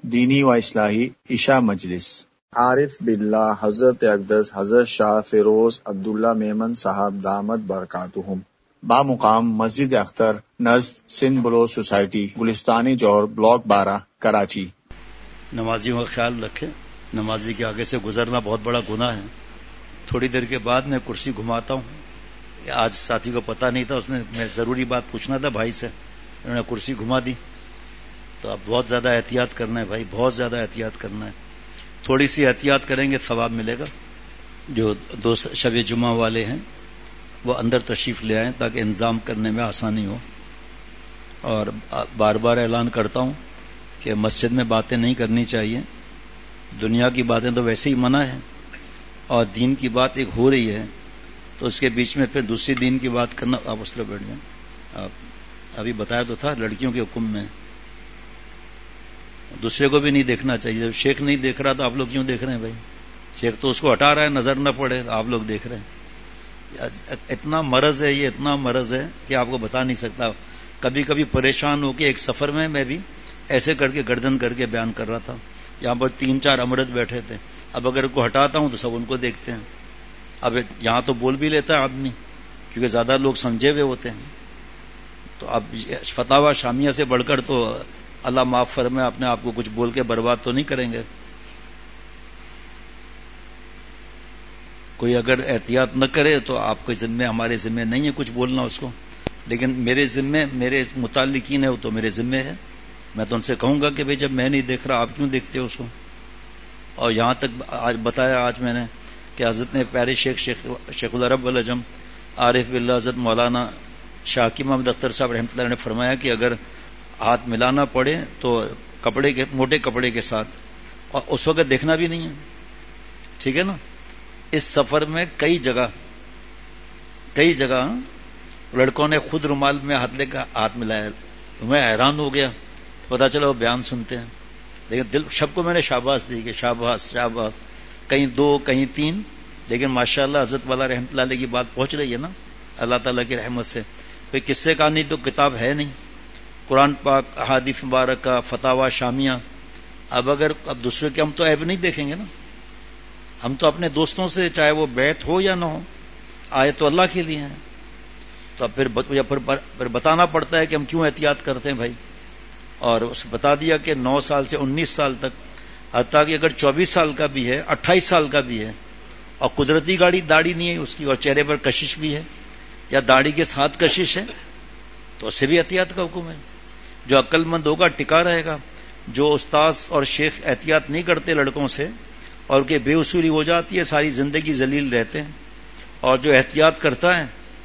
دینی و اصلاحی عشاء مجلس۔ عارف باللہ حضرت اقدس حضرت شاہ فیروز عبداللہ میمن صاحب دامت برکاتہم، بامقام مسجد اختر نزد سندھ بلو سوسائٹی، گلستانی جوہر، بلاک 12، کراچی۔ نمازیوں کا خیال رکھیں، نمازی کے آگے سے گزرنا بہت بڑا گناہ ہے۔ تھوڑی دیر کے بعد میں کرسی گھماتا ہوں، آج ساتھی کو پتہ نہیں تھا، اس نے میں ضروری بات پوچھنا تھا بھائی سے، انہوں نے کرسی گھما دی۔ تو اب بہت زیادہ احتیاط کرنا ہے بھائی، بہت زیادہ احتیاط کرنا ہے۔ تھوڑی سی احتیاط کریں گے ثواب ملے گا۔ جو دوست شب جمعہ والے ہیں وہ اندر تشریف لے آئیں تاکہ انتظام کرنے میں آسانی ہو۔ اور بار بار اعلان کرتا ہوں کہ مسجد میں باتیں نہیں کرنی چاہیے، دنیا کی باتیں تو ویسے ہی منع ہے، اور دین کی بات ایک ہو رہی ہے تو اس کے بیچ میں پھر دوسری دین کی بات کرنا۔ آپ اس طرح بیٹھ جائیں۔ آپ ابھی بتایا تو تھا لڑکیوں کے حکم میں دوسرے کو بھی نہیں دیکھنا چاہیے۔ جب شیخ نہیں دیکھ رہا تو آپ لوگ کیوں دیکھ رہے ہیں بھائی؟ شیخ تو اس کو ہٹا رہا ہے نظر نہ پڑے، آپ لوگ دیکھ رہے ہیں۔ اتنا مرض ہے، یہ اتنا مرض ہے کہ آپ کو بتا نہیں سکتا۔ کبھی کبھی پریشان ہو کے ایک سفر میں بھی ایسے کر کے گردن کر کے بیان کر رہا تھا، یہاں پر 3-4 امرت بیٹھے تھے، اب اگر کو ہٹاتا ہوں تو سب ان کو دیکھتے ہیں۔ اب یہاں تو بول بھی لیتا ہے آدمی کیونکہ زیادہ لوگ سمجھے ہوئے ہوتے ہیں، تو اب فتاوی شامیہ سے بڑھ کر تو اللہ معاف فرمائے اپنے آپ کو کچھ بول کے برباد تو نہیں کریں گے۔ کوئی اگر احتیاط نہ کرے تو آپ کے ذمہ، ہمارے ذمہ نہیں ہے کچھ بولنا اس کو، لیکن میرے ذمہ، میرے متعلقین ہے وہ تو میرے ذمہ ہے۔ میں تو ان سے کہوں گا کہ بھئی جب میں نہیں دیکھ رہا آپ کیوں دیکھتے ہو اس کو؟ اور یہاں تک آج بتایا آج میں نے کہ حضرت نے پیارے شیخ العرب العجم عارف باللہ حضرت مولانا شاہ حکیم محمد اختر صاحب رحمۃ اللہ نے فرمایا کہ اگر ہاتھ ملانا پڑے تو کپڑے کے، موٹے کپڑے کے ساتھ، اور اس وقت دیکھنا بھی نہیں ہے، ٹھیک ہے نا۔ اس سفر میں کئی جگہ لڑکوں نے خود رومال میں ہاتھ لے کر ہاتھ ملایا، میں حیران ہو گیا، پتا چلا وہ بیان سنتے ہیں، لیکن دل سب کو میں نے شاباش دی کہ شاباش شاباش، کہیں 2 کہیں 3، لیکن ماشاءاللہ حضرت والا رحمۃ اللہ علیہ کی بات پہنچ رہی ہے نا اللہ تعالیٰ کی رحمت سے۔ کوئی قصے کہانی تو کتاب ہے نہیں، قرآن پاک، احادیث مبارکہ، فتاوی شامیہ۔ اب دوسرے کے ہم تو عیب نہیں دیکھیں گے نا، ہم تو اپنے دوستوں سے چاہے وہ بیعت ہو یا نہ ہو، آئے تو اللہ کے لیے ہیں، تو پھر بتانا پڑتا ہے کہ ہم کیوں احتیاط کرتے ہیں بھائی۔ اور اس بتا دیا کہ 9 سال سے 19 سال تک، حتیٰ کہ اگر 24 سال کا بھی ہے، 28 سال کا بھی ہے، اور قدرتی داڑھی نہیں ہے اس کی، اور چہرے پر کشش بھی ہے یا داڑھی کے ساتھ کشش ہے، تو اس سے بھی احتیاط کا حکم ہے۔ جو عقل مند ہوگا ٹکا رہے گا، جو استاذ اور شیخ احتیاط نہیں کرتے لڑکوں سے اور کہ بے اصولی ہو جاتی ہے، ساری زندگی ذلیل رہتے ہیں۔ اور جو احتیاط کرتا ہے،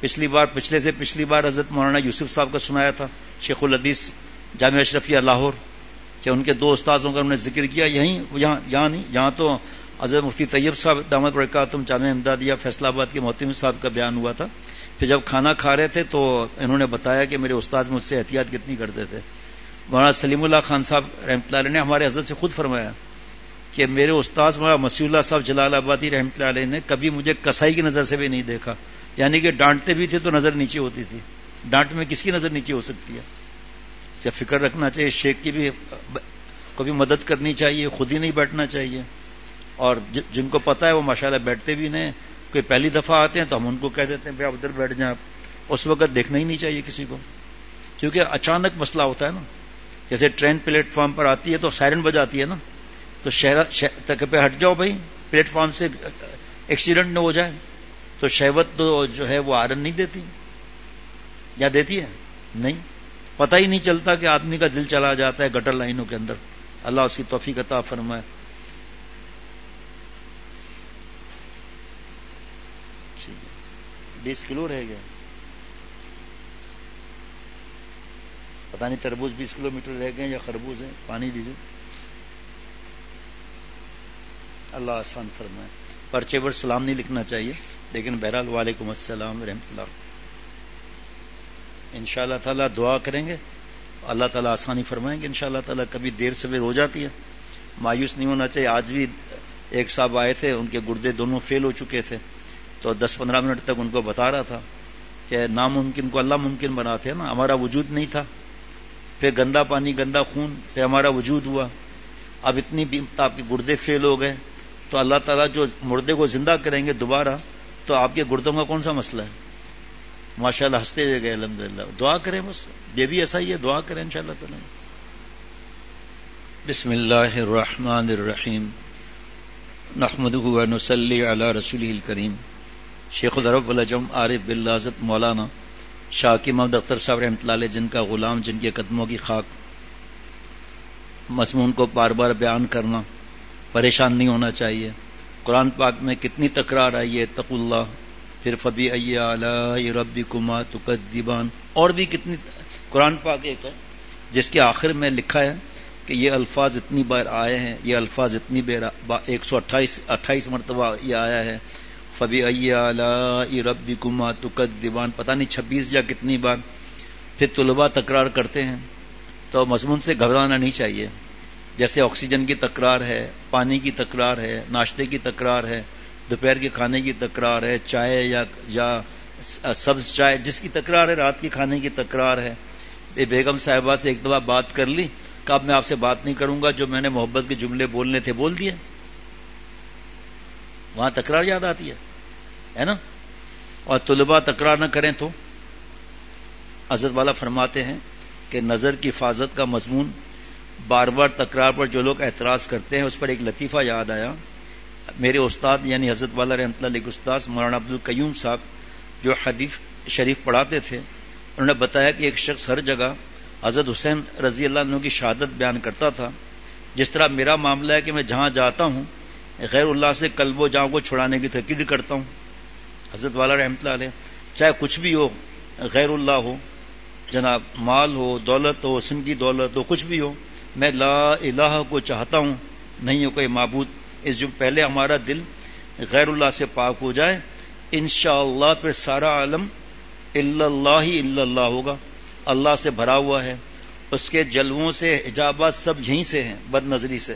پچھلی بار حضرت مولانا یوسف صاحب کا سنایا تھا، شیخ الحدیث جامعہ اشرفیہ لاہور، کہ ان کے 2 استاذوں کا انہوں نے ذکر کیا، یہاں نہیں، یہاں تو حضرت مفتی طیب صاحب دامت برکاتہم جامعہ امدادیہ فیصلہ آباد کے محتمم صاحب کا بیان ہوا تھا۔ پھر جب کھانا کھا رہے تھے تو انہوں نے بتایا کہ میرے استاد مجھ سے احتیاط کتنی کرتے تھے۔ مولانا سلیم اللہ خان صاحب رحمۃ اللہ علیہ نے ہمارے حضرت سے خود فرمایا کہ میرے استاد مولانا مسیح اللہ صاحب جلال آبادی رحمۃ اللہ علیہ نے کبھی مجھے کسائی کی نظر سے بھی نہیں دیکھا، یعنی کہ ڈانٹتے بھی تھے تو نظر نیچے ہوتی تھی، ڈانٹ میں کس کی نظر نیچے ہو سکتی ہے؟ اسے فکر رکھنا چاہیے، شیخ کی بھی کبھی مدد کرنی چاہیے، خود ہی نہیں بیٹھنا چاہیے۔ اور جن کو پتا ہے وہ ماشاءاللہ بیٹھتے بھی نہیں، کوئی پہلی دفعہ آتے ہیں تو ہم ان کو کہہ دیتے ہیں بھائی ادھر بیٹھ جائیں آپ، اس وقت دیکھنا ہی نہیں چاہیے کسی کو، کیونکہ اچانک مسئلہ ہوتا ہے نا۔ جیسے ٹرین پلیٹ فارم پر آتی ہے تو سائرن بجاتی ہے نا، تو شہر تک پہ ہٹ جاؤ بھائی، پلیٹ فارم سے ایکسیڈنٹ نہ ہو جائے، تو شہوت تو جو ہے وہ آرن نہیں دیتی، یا دیتی ہے؟ نہیں، پتہ ہی نہیں چلتا کہ آدمی کا دل چلا جاتا ہے گٹر لائنوں کے اندر۔ اللہ اس کی توفیق عطا فرمائے۔ 20 کلو رہ گیا، پتہ نہیں تربوز 20 کلومیٹر رہ گئے یا خربوز ہیں، پانی دیجیے، اللہ آسان فرمائے۔ پرچے پر سلام نہیں لکھنا چاہیے، لیکن بہرحال وعلیکم السلام ورحمۃ اللہ۔ انشاءاللہ تعالیٰ دعا کریں گے، اللہ تعالیٰ آسانی فرمائیں گے انشاءاللہ تعالیٰ۔ کبھی دیر سویر ہو جاتی ہے، مایوس نہیں ہونا چاہیے۔ آج بھی ایک صاحب آئے تھے، ان کے گردے دونوں فیل ہو چکے تھے، تو 10-15 منٹ تک ان کو بتا رہا تھا کہ ناممکن کو اللہ ممکن بناتے ہیں نا، ہمارا وجود نہیں تھا، پھر گندا پانی گندا خون، پھر ہمارا وجود ہوا، اب اتنی آپ کے گردے فیل ہو گئے تو اللہ تعالیٰ جو مردے کو زندہ کریں گے دوبارہ تو آپ کے گردوں کا کون سا مسئلہ ہے؟ ماشاءاللہ ہنستے ہوئے گئے الحمدللہ. دعا کریں بس، یہ بھی ایسا ہی ہے، دعا کریں انشاءاللہ تعالیٰ. بسم اللہ الرحمن الرحیم نحمدہ ونصلی علی رسولہ الکریم. شیخ العرب والعجم عارف باللہ حضرت مولانا شاکی محمد اختر صاحب رحمۃ اللہ علیہ، جن کا غلام، جن کے قدموں کی خاک. مضمون کو بار بار بیان کرنا، پریشان نہیں ہونا چاہیے. قرآن پاک میں کتنی تکرار آئی ہے اتقوا اللہ، پھر فبی ای آلاء ربکما تکذبان، اور بھی کتنی. قرآن پاک ایک ہے جس کے آخر میں لکھا ہے کہ یہ الفاظ اتنی بار آئے ہیں، یہ الفاظ اتنی بار 128 مرتبہ یہ آیا ہے فبی ای آلاء ربکما تکذبان، پتہ نہیں 26 یا کتنی بار. پھر طلباء تکرار کرتے ہیں تو مضمون سے گھبرانا نہیں چاہیے. جیسے آکسیجن کی تکرار ہے، پانی کی تکرار ہے، ناشتے کی تکرار ہے، دوپہر کے کھانے کی تکرار ہے، چائے یا سبز چائے جس کی تکرار ہے، رات کے کھانے کی تکرار ہے. بیگم صاحبہ سے ایک دفعہ بات کر لی کہ اب میں آپ سے بات نہیں کروں گا، جو میں نے محبت کے جملے بولنے تھے بول دیے. وہاں تکرار یاد آتی ہے نا. اور طلباء تکرار نہ کریں تو حضرت والا فرماتے ہیں کہ نظر کی حفاظت کا مضمون بار بار تکرار پر جو لوگ اعتراض کرتے ہیں، اس پر ایک لطیفہ یاد آیا. میرے استاد یعنی حضرت والا رحمۃ اللہ علیہ استاد مولانا عبد القیوم صاحب جو حدیث شریف پڑھاتے تھے، انہوں نے بتایا کہ ایک شخص ہر جگہ حضرت حسین رضی اللہ عنہ کی شہادت بیان کرتا تھا. جس طرح میرا معاملہ ہے کہ میں جہاں جاتا ہوں غیر اللہ سے قلب و جاں کو چھڑانے کی تقریر کرتا ہوں. حضرت والا رحمۃ اللہ علیہ چاہے کچھ بھی ہو، غیر اللہ ہو، جناب مال ہو، دولت ہو، سن کی دولت ہو، کچھ بھی ہو، میں لا الہ کو چاہتا ہوں، نہیں ہو کوئی معبود. اس جو پہلے ہمارا دل غیر اللہ سے پاک ہو جائے، انشاءاللہ پھر سارا عالم الا اللہ ہوگا. اللہ سے بھرا ہوا ہے، اس کے جلووں سے حجابات سب یہیں سے ہیں، بد نظری سے.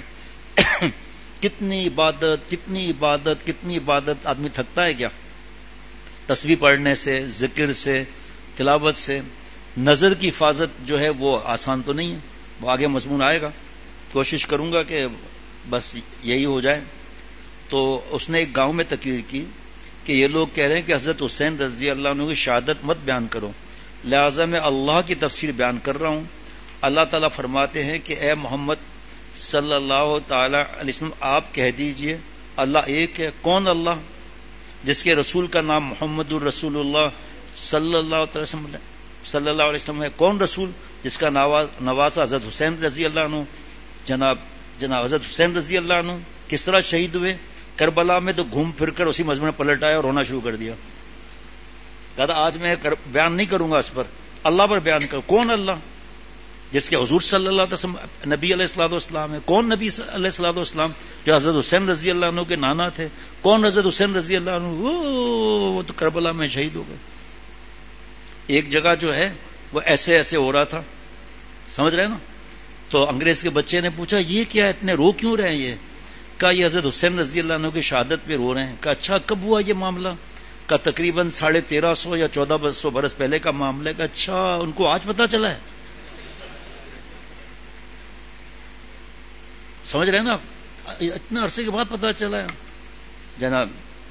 کتنی عبادت کتنی عبادت کتنی عبادت، آدمی تھکتا ہے کیا؟ تسبیح پڑھنے سے، ذکر سے، تلاوت سے. نظر کی حفاظت جو ہے وہ آسان تو نہیں ہے، وہ آگے مضمون آئے گا. کوشش کروں گا کہ بس یہی ہو جائے. تو اس نے ایک گاؤں میں تقریر کی کہ یہ لوگ کہہ رہے ہیں کہ حضرت حسین رضی اللہ عنہ کی شہادت مت بیان کرو، لہذا میں اللہ کی تفسیر بیان کر رہا ہوں. اللہ تعالیٰ فرماتے ہیں کہ اے محمد صلی اللہ تعالی علیہ وسلم آپ کہہ دیجئے اللہ ایک ہے. کون اللہ؟ جس کے رسول کا نام محمد الرسول اللہ صلی اللہ علیہ وسلم ہے. کون رسول؟ جس کا نواسا حضرت حسین رضی اللہ عنہ. جناب حضرت حسین رضی اللہ عنہ کس طرح شہید ہوئے کربلا میں؟ تو گھوم پھر کر اسی مضمون میں پلٹ آیا اور رونا شروع کر دیا. کہا آج میں بیان نہیں کروں گا اس پر، اللہ پر بیان کروں. کون اللہ؟ جس کے حضور صلی اللہ علیہ وسلم نبی علیہ الصلوۃ والسلام ہے. کون نبی علیہ الصلوۃ والسلام؟ جو حضرت حسین رضی اللہ عنہ کے نانا تھے. کون حضرت حسین رضی اللہ عنہ؟ وہ تو کربلا میں شہید ہو گئے. ایک جگہ جو ہے وہ ایسے ایسے ہو رہا تھا، سمجھ رہے نا. تو انگریز کے بچے نے پوچھا یہ کیا، اتنے رو کیوں رہے ہیں؟ یہ کہا یہ حضرت حسین رضی اللہ عنہ کی شہادت پہ رو رہے ہیں. کہا اچھا کب ہوا یہ معاملہ؟ کا تقریباً 1350 یا 1400 برس پہلے کا معاملہ ہے. اچھا ان کو آج پتا چلا ہے؟ سمجھ رہے ہیں نا، اتنے عرصے کے بعد پتا چلا ہے جناب.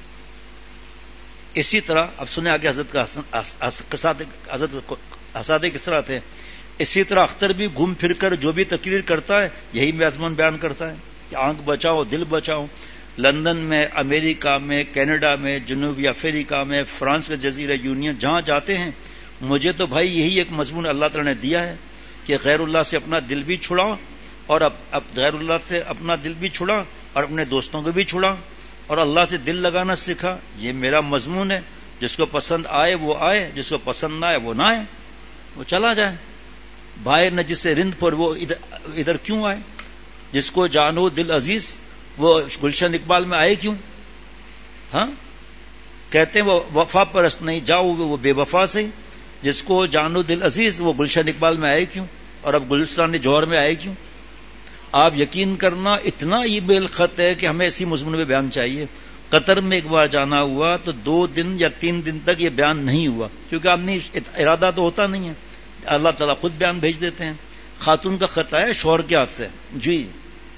اسی طرح اب سنیں آگے حضرت کا حضرت اساتذہ کس طرح تھے. اسی طرح اختر بھی گھوم پھر کر جو بھی تقریر کرتا ہے یہی مضمون بیان کرتا ہے کہ آنکھ بچاؤ دل بچاؤ. لندن میں، امریکہ میں، کینیڈا میں، جنوبی افریقہ میں، فرانس کا جزیرہ یونین، جہاں جاتے ہیں مجھے تو بھائی یہی ایک مضمون اللہ تعالی نے دیا ہے کہ غیر اللہ سے اپنا دل بھی چھڑاؤ، اور اب غیر اللہ سے اپنا دل بھی چھڑا اور اپنے دوستوں کو بھی چھڑا اور اللہ سے دل لگانا سکھا. یہ میرا مضمون ہے. جس کو پسند آئے وہ آئے، جس کو پسند نہ آئے وہ نہ آئے، وہ چلا جائے. بھائی نجس رند پر وہ ادھر کیوں آئے؟ جس کو جانو دل عزیز وہ گلشن اقبال میں آئے کیوں؟ ہاں کہتے ہیں وہ وفا پرست نہیں، جاؤ وہ بے وفا سے. جس کو جانو دل عزیز وہ گلشن اقبال میں آئے کیوں؟ اور اب گلستان جوہر میں آئے کیوں؟ آپ یقین کرنا اتنا ای میل خط ہے کہ ہمیں اسی مضمون میں بیان چاہیے. قطر میں ایک بار جانا ہوا تو 2 دن یا 3 دن تک یہ بیان نہیں ہوا، کیونکہ آدمی ارادہ تو ہوتا نہیں ہے، اللہ تعالیٰ خود بیان بھیج دیتے ہیں. خاتون کا خط آیا شوہر کے ہاتھ سے، جی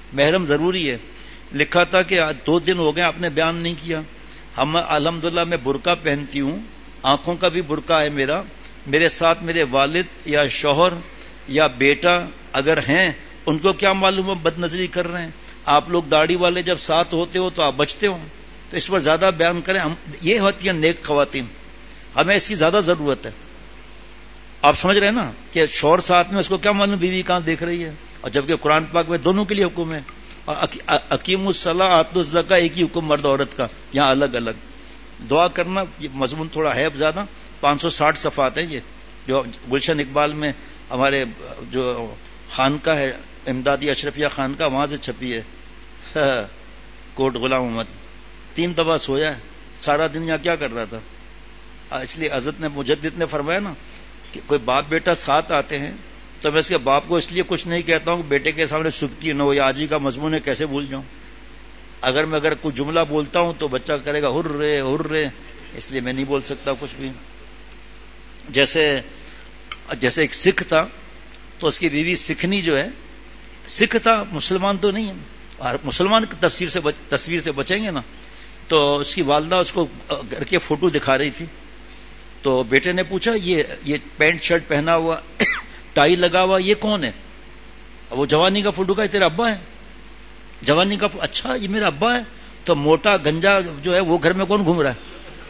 محرم ضروری ہے. لکھا تھا کہ 2 دن ہو گئے آپ نے بیان نہیں کیا. ہم الحمدللہ میں برقع پہنتی ہوں, آنکھوں کا بھی برقع ہے میرا, میرے ساتھ میرے والد یا شوہر یا بیٹا اگر ہیں, ان کو کیا معلوم بد نظری کر رہے ہیں. آپ لوگ داڑھی والے جب ساتھ ہوتے ہو تو آپ بچتے ہو, تو اس پر زیادہ بیان کریں. یہ ہوتی ہیں نیک خواتین, ہمیں اس کی زیادہ ضرورت ہے. آپ سمجھ رہے ہیں نا کہ شوہر ساتھ میں, اس کو کیا معلوم بیوی کہاں دیکھ رہی ہے, اور جبکہ قرآن پاک میں دونوں کے لیے حکم ہے. اور اقیم الصلاۃ آتوا الزکوٰۃ ایک ہی حکم مرد عورت کا, یہاں الگ الگ. دعا کرنا, یہ مضمون تھوڑا ہے زیادہ, 560 صفحات ہیں یہ, جو گلشن اقبال میں ہمارے جو خانقاہ ہے امدادی اشرفیہ خانقاہ, وہاں سے چھپی ہے. کوٹ غلام محمد 3 دفعہ سویا ہے, سارا دن یہاں کیا کر رہا تھا. اس لیے حضرت نے مجدد نے فرمایا نا کہ کوئی باپ بیٹا ساتھ آتے ہیں تو میں اس کے باپ کو اس لیے کچھ نہیں کہتا ہوں کہ بیٹے کے سامنے سبکی نہ ہو, یہ آج ہی کا مضمون ہے کیسے بھول جاؤں. اگر کوئی جملہ بولتا ہوں تو بچہ کرے گا ہر رے, اس لیے میں نہیں بول سکتا کچھ بھی. جیسے ایک سکھ تھا تو اس کی بیوی سکھنی جو ہے, سکھ تھا مسلمان تو نہیں ہے, اور مسلمان کی تصویر سے بچیں گے نا. تو اس کی والدہ اس کو گھر کے فوٹو دکھا رہی تھی, تو بیٹے نے پوچھا یہ پینٹ شرٹ پہنا ہوا ٹائی لگا ہوا یہ کون ہے. وہ جوانی کا فوٹو کا تیرا ابا ہے. جوانی کا, اچھا یہ میرا ابا ہے. تو موٹا گنجا جو ہے وہ گھر میں کون گھوم رہا ہے.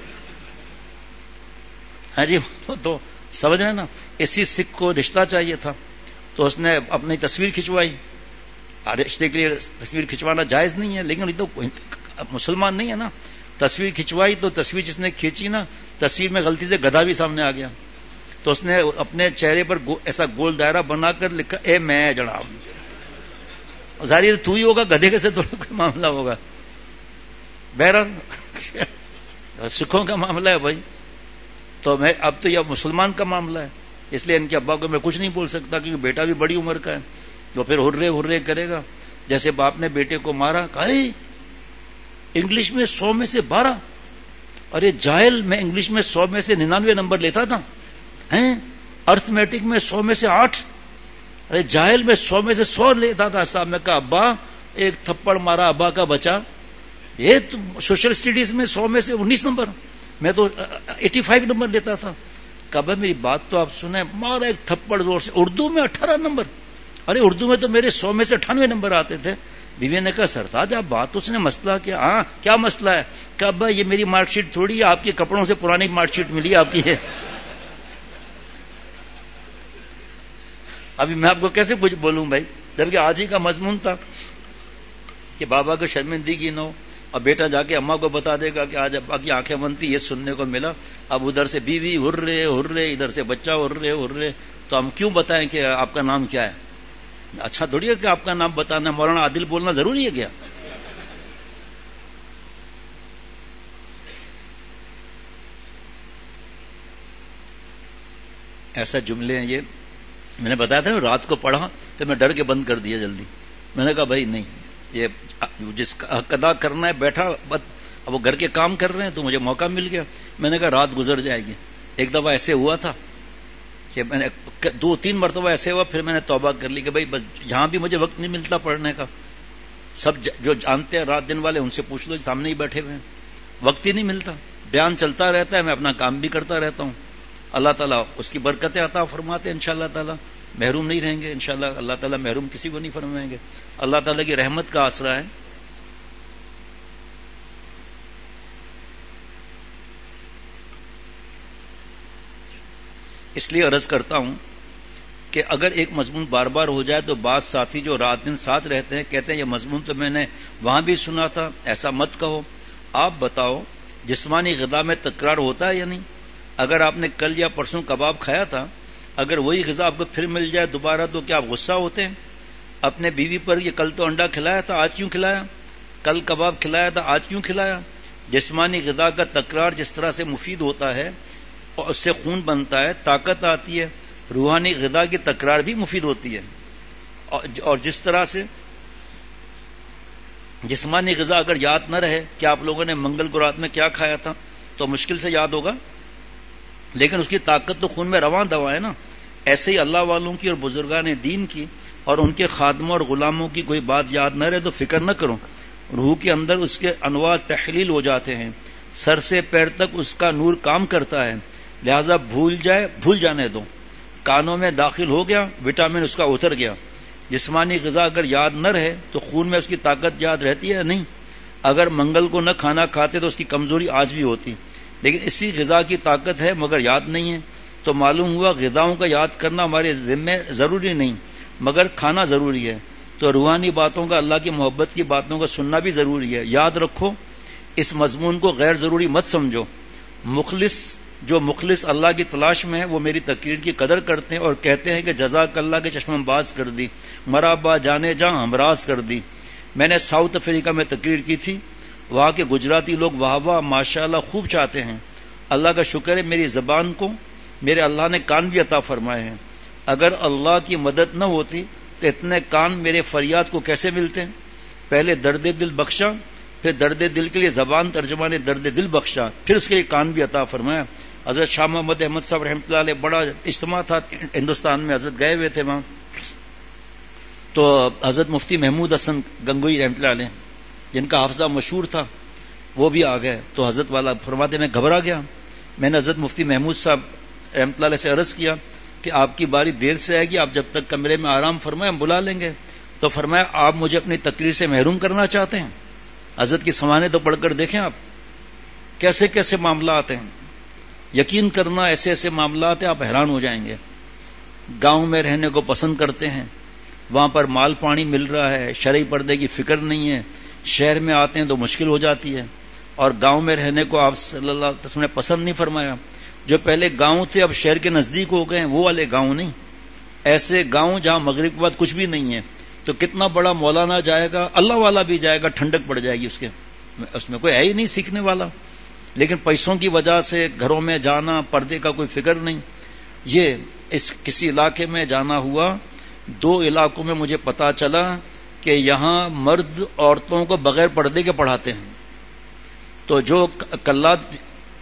ہاں جی, تو سمجھ رہے نا, اسی سکھ کو رشتہ چاہیے تھا تو اس نے اپنی تصویر کھنچوائی. رشتے کے لیے تصویر کھنچوانا جائز نہیں ہے, لیکن یہ تو مسلمان نہیں ہے نا. تصویر کھنچوائی تو تصویر جس نے کھینچی نا, تصویر میں غلطی سے گدھا بھی سامنے آ گیا. تو اس نے اپنے چہرے پر ایسا گول دائرہ بنا کر لکھا اے میں جناب. ظاہر تو ہی ہوگا, گدھے کے سے تھوڑا کوئی معاملہ ہوگا. بہرحال سکھوں کا معاملہ ہے بھائی, تو میں اب تو یہ مسلمان کا معاملہ ہے, اس لیے ان کے ابا کو میں کچھ نہیں بول سکتا کیونکہ بیٹا بھی بڑی عمر کا ہے. تو پھر ہرے کرے گا. جیسے باپ نے بیٹے کو مارا, کہا انگلش میں 100 میں سے 12. ارے جاہل, میں انگلش میں 100 میں سے 99 نمبر لیتا تھا. ارتھمیٹک میں 100 میں سے 8. ارے جاہل, میں 100 میں سے 100 لیتا تھا. صاحب میں کہا ابا ایک تھپڑ مارا ابا کا بچا. یہ سوشل اسٹڈیز میں 100 میں سے 19 نمبر, میں تو 85 نمبر لیتا تھا. کہا میری بات تو آپ سنیں, مارا ایک تھپڑ زور سے. اردو میں 18 نمبر. ارے اردو میں تو میرے 100 میں سے 98 نمبر آتے تھے. بیوی نے کہا سرتاج آپ بات تو اس نے مسئلہ کیا. ہاں کیا مسئلہ ہے. کہا ابا یہ میری مارک شیٹ تھوڑی ہے, آپ کے کپڑوں سے پرانی مارک شیٹ ملی آپ کی ہے. ابھی میں آپ کو کیسے کچھ بولوں بھائی, جبکہ آج ہی کا مضمون تھا کہ بابا کو شرمندگی نہ ہو, اور بیٹا جا کے اماں کو بتا دے گا کہ آج ابا کی آنکھیں بنتی, یہ سننے کو ملا. اب ادھر سے بیوی ہر رہے, ادھر سے بچہ ہر رہے, تو ہم کیوں بتائیں کہ آپ کا نام کیا ہے. اچھا تھوڑی ہے کہ آپ کا نام بتانا, مولانا عادل بولنا ضروری ہے کیا. ایسا جملے ہیں یہ, میں نے بتایا تھا رات کو پڑھا پھر میں ڈر کے بند کر دیا جلدی. میں نے کہا بھائی نہیں, یہ جس کا حق ادا کرنا ہے بیٹھا, اب وہ گھر کے کام کر رہے ہیں تو مجھے موقع مل گیا. میں نے کہا رات گزر جائے گی. ایک دفعہ ایسے ہوا تھا کہ میں نے 2-3 مرتبہ ایسے ہوا, پھر میں نے توبہ کر لی کہ بھائی بس یہاں بھی مجھے وقت نہیں ملتا پڑھنے کا. سب جو جانتے ہیں رات دن والے ان سے پوچھ لو, سامنے ہی بیٹھے ہوئے ہیں, وقت ہی نہیں ملتا. بیان چلتا رہتا ہے, میں اپنا کام بھی کرتا رہتا ہوں. اللہ تعالیٰ اس کی برکتیں عطا فرماتے ہیں انشاءاللہ تعالیٰ, محروم نہیں رہیں گے انشاءاللہ. اللہ تعالیٰ محروم کسی کو نہیں فرمائیں گے. اللہ تعالیٰ کی رحمت کا آسرا ہے. اس لیے عرض کرتا ہوں کہ اگر ایک مضمون بار بار ہو جائے تو بعض ساتھی جو رات دن ساتھ رہتے ہیں کہتے ہیں یہ مضمون تو میں نے وہاں بھی سنا تھا, ایسا مت کہو. آپ بتاؤ جسمانی غذا میں تکرار ہوتا ہے یا نہیں. اگر آپ نے کل یا پرسوں کباب کھایا تھا, اگر وہی غذا آپ کو پھر مل جائے دوبارہ تو کیا آپ غصہ ہوتے ہیں اپنے بیوی پر؟ یہ کل تو انڈا کھلایا تھا آج کیوں کھلایا, کل کباب کھلایا تھا آج کیوں کھلایا. جسمانی غذا کا تکرار جس طرح سے مفید ہوتا ہے اور اس سے خون بنتا ہے, طاقت آتی ہے, روحانی غذا کی تکرار بھی مفید ہوتی ہے. اور جس طرح سے جسمانی غذا اگر یاد نہ رہے کہ آپ لوگوں نے منگل کو رات میں کیا کھایا تھا تو مشکل سے یاد ہوگا, لیکن اس کی طاقت تو خون میں رواں دوا ہے نا. ایسے ہی اللہ والوں کی اور بزرگان دین کی اور ان کے خادموں اور غلاموں کی کوئی بات یاد نہ رہے تو فکر نہ کرو، روح کے اندر اس کے انواع تحلیل ہو جاتے ہیں، سر سے پیر تک اس کا نور کام کرتا ہے، لہذا بھول جانے دو۔ کانوں میں داخل ہو گیا، وٹامن اس کا اتر گیا۔ جسمانی غذا اگر یاد نہ رہے تو خون میں اس کی طاقت یاد رہتی ہے؟ نہیں۔ اگر منگل کو نہ کھانا کھاتے تو اس کی کمزوری آج بھی ہوتی، لیکن اسی غذا کی طاقت ہے مگر یاد نہیں ہے، تو معلوم ہوا غذاؤں کا یاد کرنا ہمارے ذمہ ضروری نہیں مگر کھانا ضروری ہے۔ تو روحانی باتوں کا، اللہ کی محبت کی باتوں کا سننا بھی ضروری ہے۔ یاد رکھو، اس مضمون کو غیر ضروری مت سمجھو۔ جو مخلص اللہ کی تلاش میں ہے وہ میری تقریر کی قدر کرتے ہیں اور کہتے ہیں کہ جزاک اللہ کے چشمہ باز کر دی، مرابا جانے جاں ہمراز کر دی۔ میں نے ساؤتھ افریقہ میں تقریر کی تھی، وہاں کے گجراتی لوگ واہ واہ ماشاءاللہ خوب چاہتے ہیں۔ اللہ کا شکر ہے میری زبان کو میرے اللہ نے کان بھی عطا فرمائے ہیں۔ اگر اللہ کی مدد نہ ہوتی تو اتنے کان میرے فریاد کو کیسے ملتے؟ پہلے درد دل بخشا، پھر درد دل کے لیے زبان ترجمہ نے درد دل بخشا، پھر اس کے لیے کان بھی عطا فرمایا۔ حضرت شاہ محمد احمد صاحب رحمۃ اللہ علیہ، بڑا اجتماع تھا ہندوستان میں، حضرت گئے ہوئے تھے وہاں، تو حضرت مفتی محمود حسن گنگوئی رحمۃ اللہ علیہ جن کا حافظہ مشہور تھا وہ بھی آ گئے، تو حضرت والا فرماتے میں گھبرا گیا۔ میں نے حضرت مفتی محمود صاحب رحمۃ اللہ علیہ سے عرض کیا کہ آپ کی باری دیر سے آئے گی، آپ جب تک کمرے میں آرام فرمائیں ہم بلا لیں گے۔ تو فرمایا آپ مجھے اپنی تقریر سے محروم کرنا چاہتے ہیں؟ حضرت کی سوانح تو پڑھ کر دیکھیں آپ، کیسے کیسے معاملات ہیں، یقین کرنا ایسے ایسے معاملات ہیں آپ حیران ہو جائیں گے۔ گاؤں میں رہنے کو پسند کرتے ہیں، وہاں پر مال پانی مل رہا ہے، شرعی پردے کی فکر نہیں ہے، شہر میں آتے ہیں تو مشکل ہو جاتی ہے، اور گاؤں میں رہنے کو آپ صلی اللہ علیہ وسلم نے پسند نہیں فرمایا۔ جو پہلے گاؤں تھے اب شہر کے نزدیک ہو گئے، وہ والے گاؤں نہیں، ایسے گاؤں جہاں مغرب کے بعد کچھ بھی نہیں ہے، تو کتنا بڑا مولانا جائے گا، اللہ والا بھی جائے گا، ٹھنڈک پڑ جائے گی اس میں کوئی ہے ہی نہیں سیکھنے والا، لیکن پیسوں کی وجہ سے گھروں میں جانا، پردے کا کوئی فکر نہیں۔ یہ اس کسی علاقے میں جانا ہوا، 2 علاقوں میں مجھے پتا چلا کہ یہاں مرد عورتوں کو بغیر پردے کے پڑھاتے ہیں۔ تو جو کلات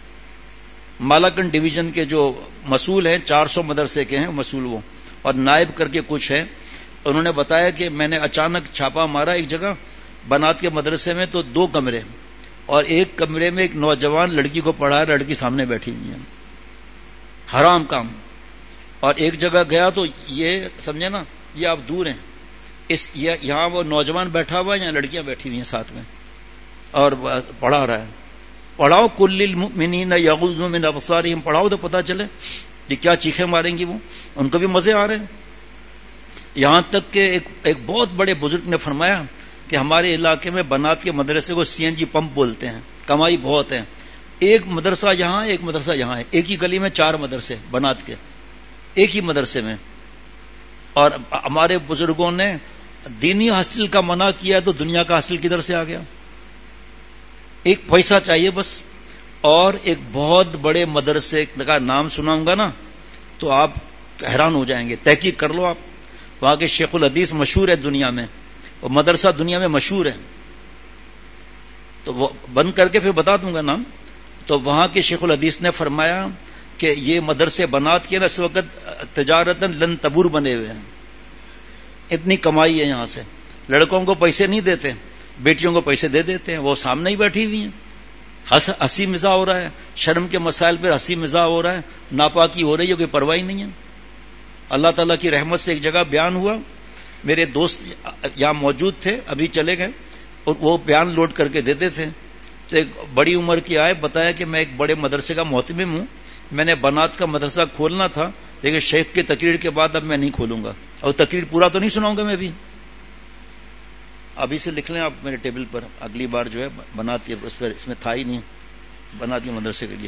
مالاکنڈ ڈویژن کے جو مسئول ہیں، 400 مدرسے کے ہیں مسئول وہ، اور نائب کر کے کچھ ہیں، انہوں نے بتایا کہ میں نے اچانک چھاپا مارا ایک جگہ بنات کے مدرسے میں، تو 2 کمرے، اور ایک کمرے میں ایک نوجوان لڑکی کو پڑھا ہے، لڑکی سامنے بیٹھی ہوئی ہے، حرام کام۔ اور ایک جگہ گیا تو یہ سمجھے نا، یہ آپ دور ہیں، یہاں وہ نوجوان بیٹھا ہوا ہے، یہاں لڑکیاں بیٹھی ہوئی ہیں ساتھ میں، اور پڑھا رہا ہے۔ پڑھاؤ کل المؤمنین یغضوا من ابصارہم، پڑھاؤ تو پتہ چلے یہ کیا چیخیں ماریں گی، وہ ان کو بھی مزے آ رہے ہیں۔ یہاں تک کہ ایک بہت بڑے بزرگ نے فرمایا کہ ہمارے علاقے میں بنات کے مدرسے کو CNG پمپ بولتے ہیں، کمائی بہت ہے، ایک مدرسہ یہاں ایک مدرسہ یہاں ہے، ایک ہی گلی میں 4 مدرسے بنات کے، ایک ہی مدرسے میں۔ اور ہمارے بزرگوں نے دینی ہاسٹل کا منع کیا تو دنیا کا ہاسٹل کدھر سے آ گیا؟ ایک پیسہ چاہیے بس۔ اور ایک بہت بڑے مدرسے کا نام سناؤں گا نا تو آپ حیران ہو جائیں گے، تحقیق کر لو آپ، وہاں کے شیخ الحدیث مشہور ہے دنیا میں، اور مدرسہ دنیا میں مشہور ہے، تو وہ بند کر کے پھر بتا دوں گا نام۔ تو وہاں کے شیخ الحدیث نے فرمایا کہ یہ مدرسے بنات کے نا اس وقت تجارتاً لن تبور بنے ہوئے ہیں، اتنی کمائی ہے یہاں سے، لڑکوں کو پیسے نہیں دیتے، بیٹیوں کو پیسے دے دیتے ہیں، وہ سامنے ہی بیٹھی ہوئی ہیں، ہنسی مزاح ہو رہا ہے، شرم کے مسائل پر ہنسی مزاح ہو رہا ہے، ناپاکی ہو رہی ہے، کوئی پرواہ نہیں ہے۔ اللہ تعالیٰ کی رحمت سے ایک جگہ بیان ہوا، میرے دوست یہاں موجود تھے، ابھی چلے گئے، اور وہ بیان لوڈ کر کے دیتے تھے، تو ایک بڑی عمر کی آئے، بتایا کہ میں ایک بڑے مدرسے کا محتمم ہوں، میں نے بنات کا مدرسہ کھولنا تھا، لیکن شیخ کی تقریر کے بعد اب میں نہیں کھولوں گا، اور تقریر پورا تو نہیں سناؤں گا میں بھی، ابھی سے لکھ لیں آپ میرے ٹیبل پر، اگلی بار جو ہے بنات کے اس میں تھا ہی نہیں بنات کے مدرسے کے لیے۔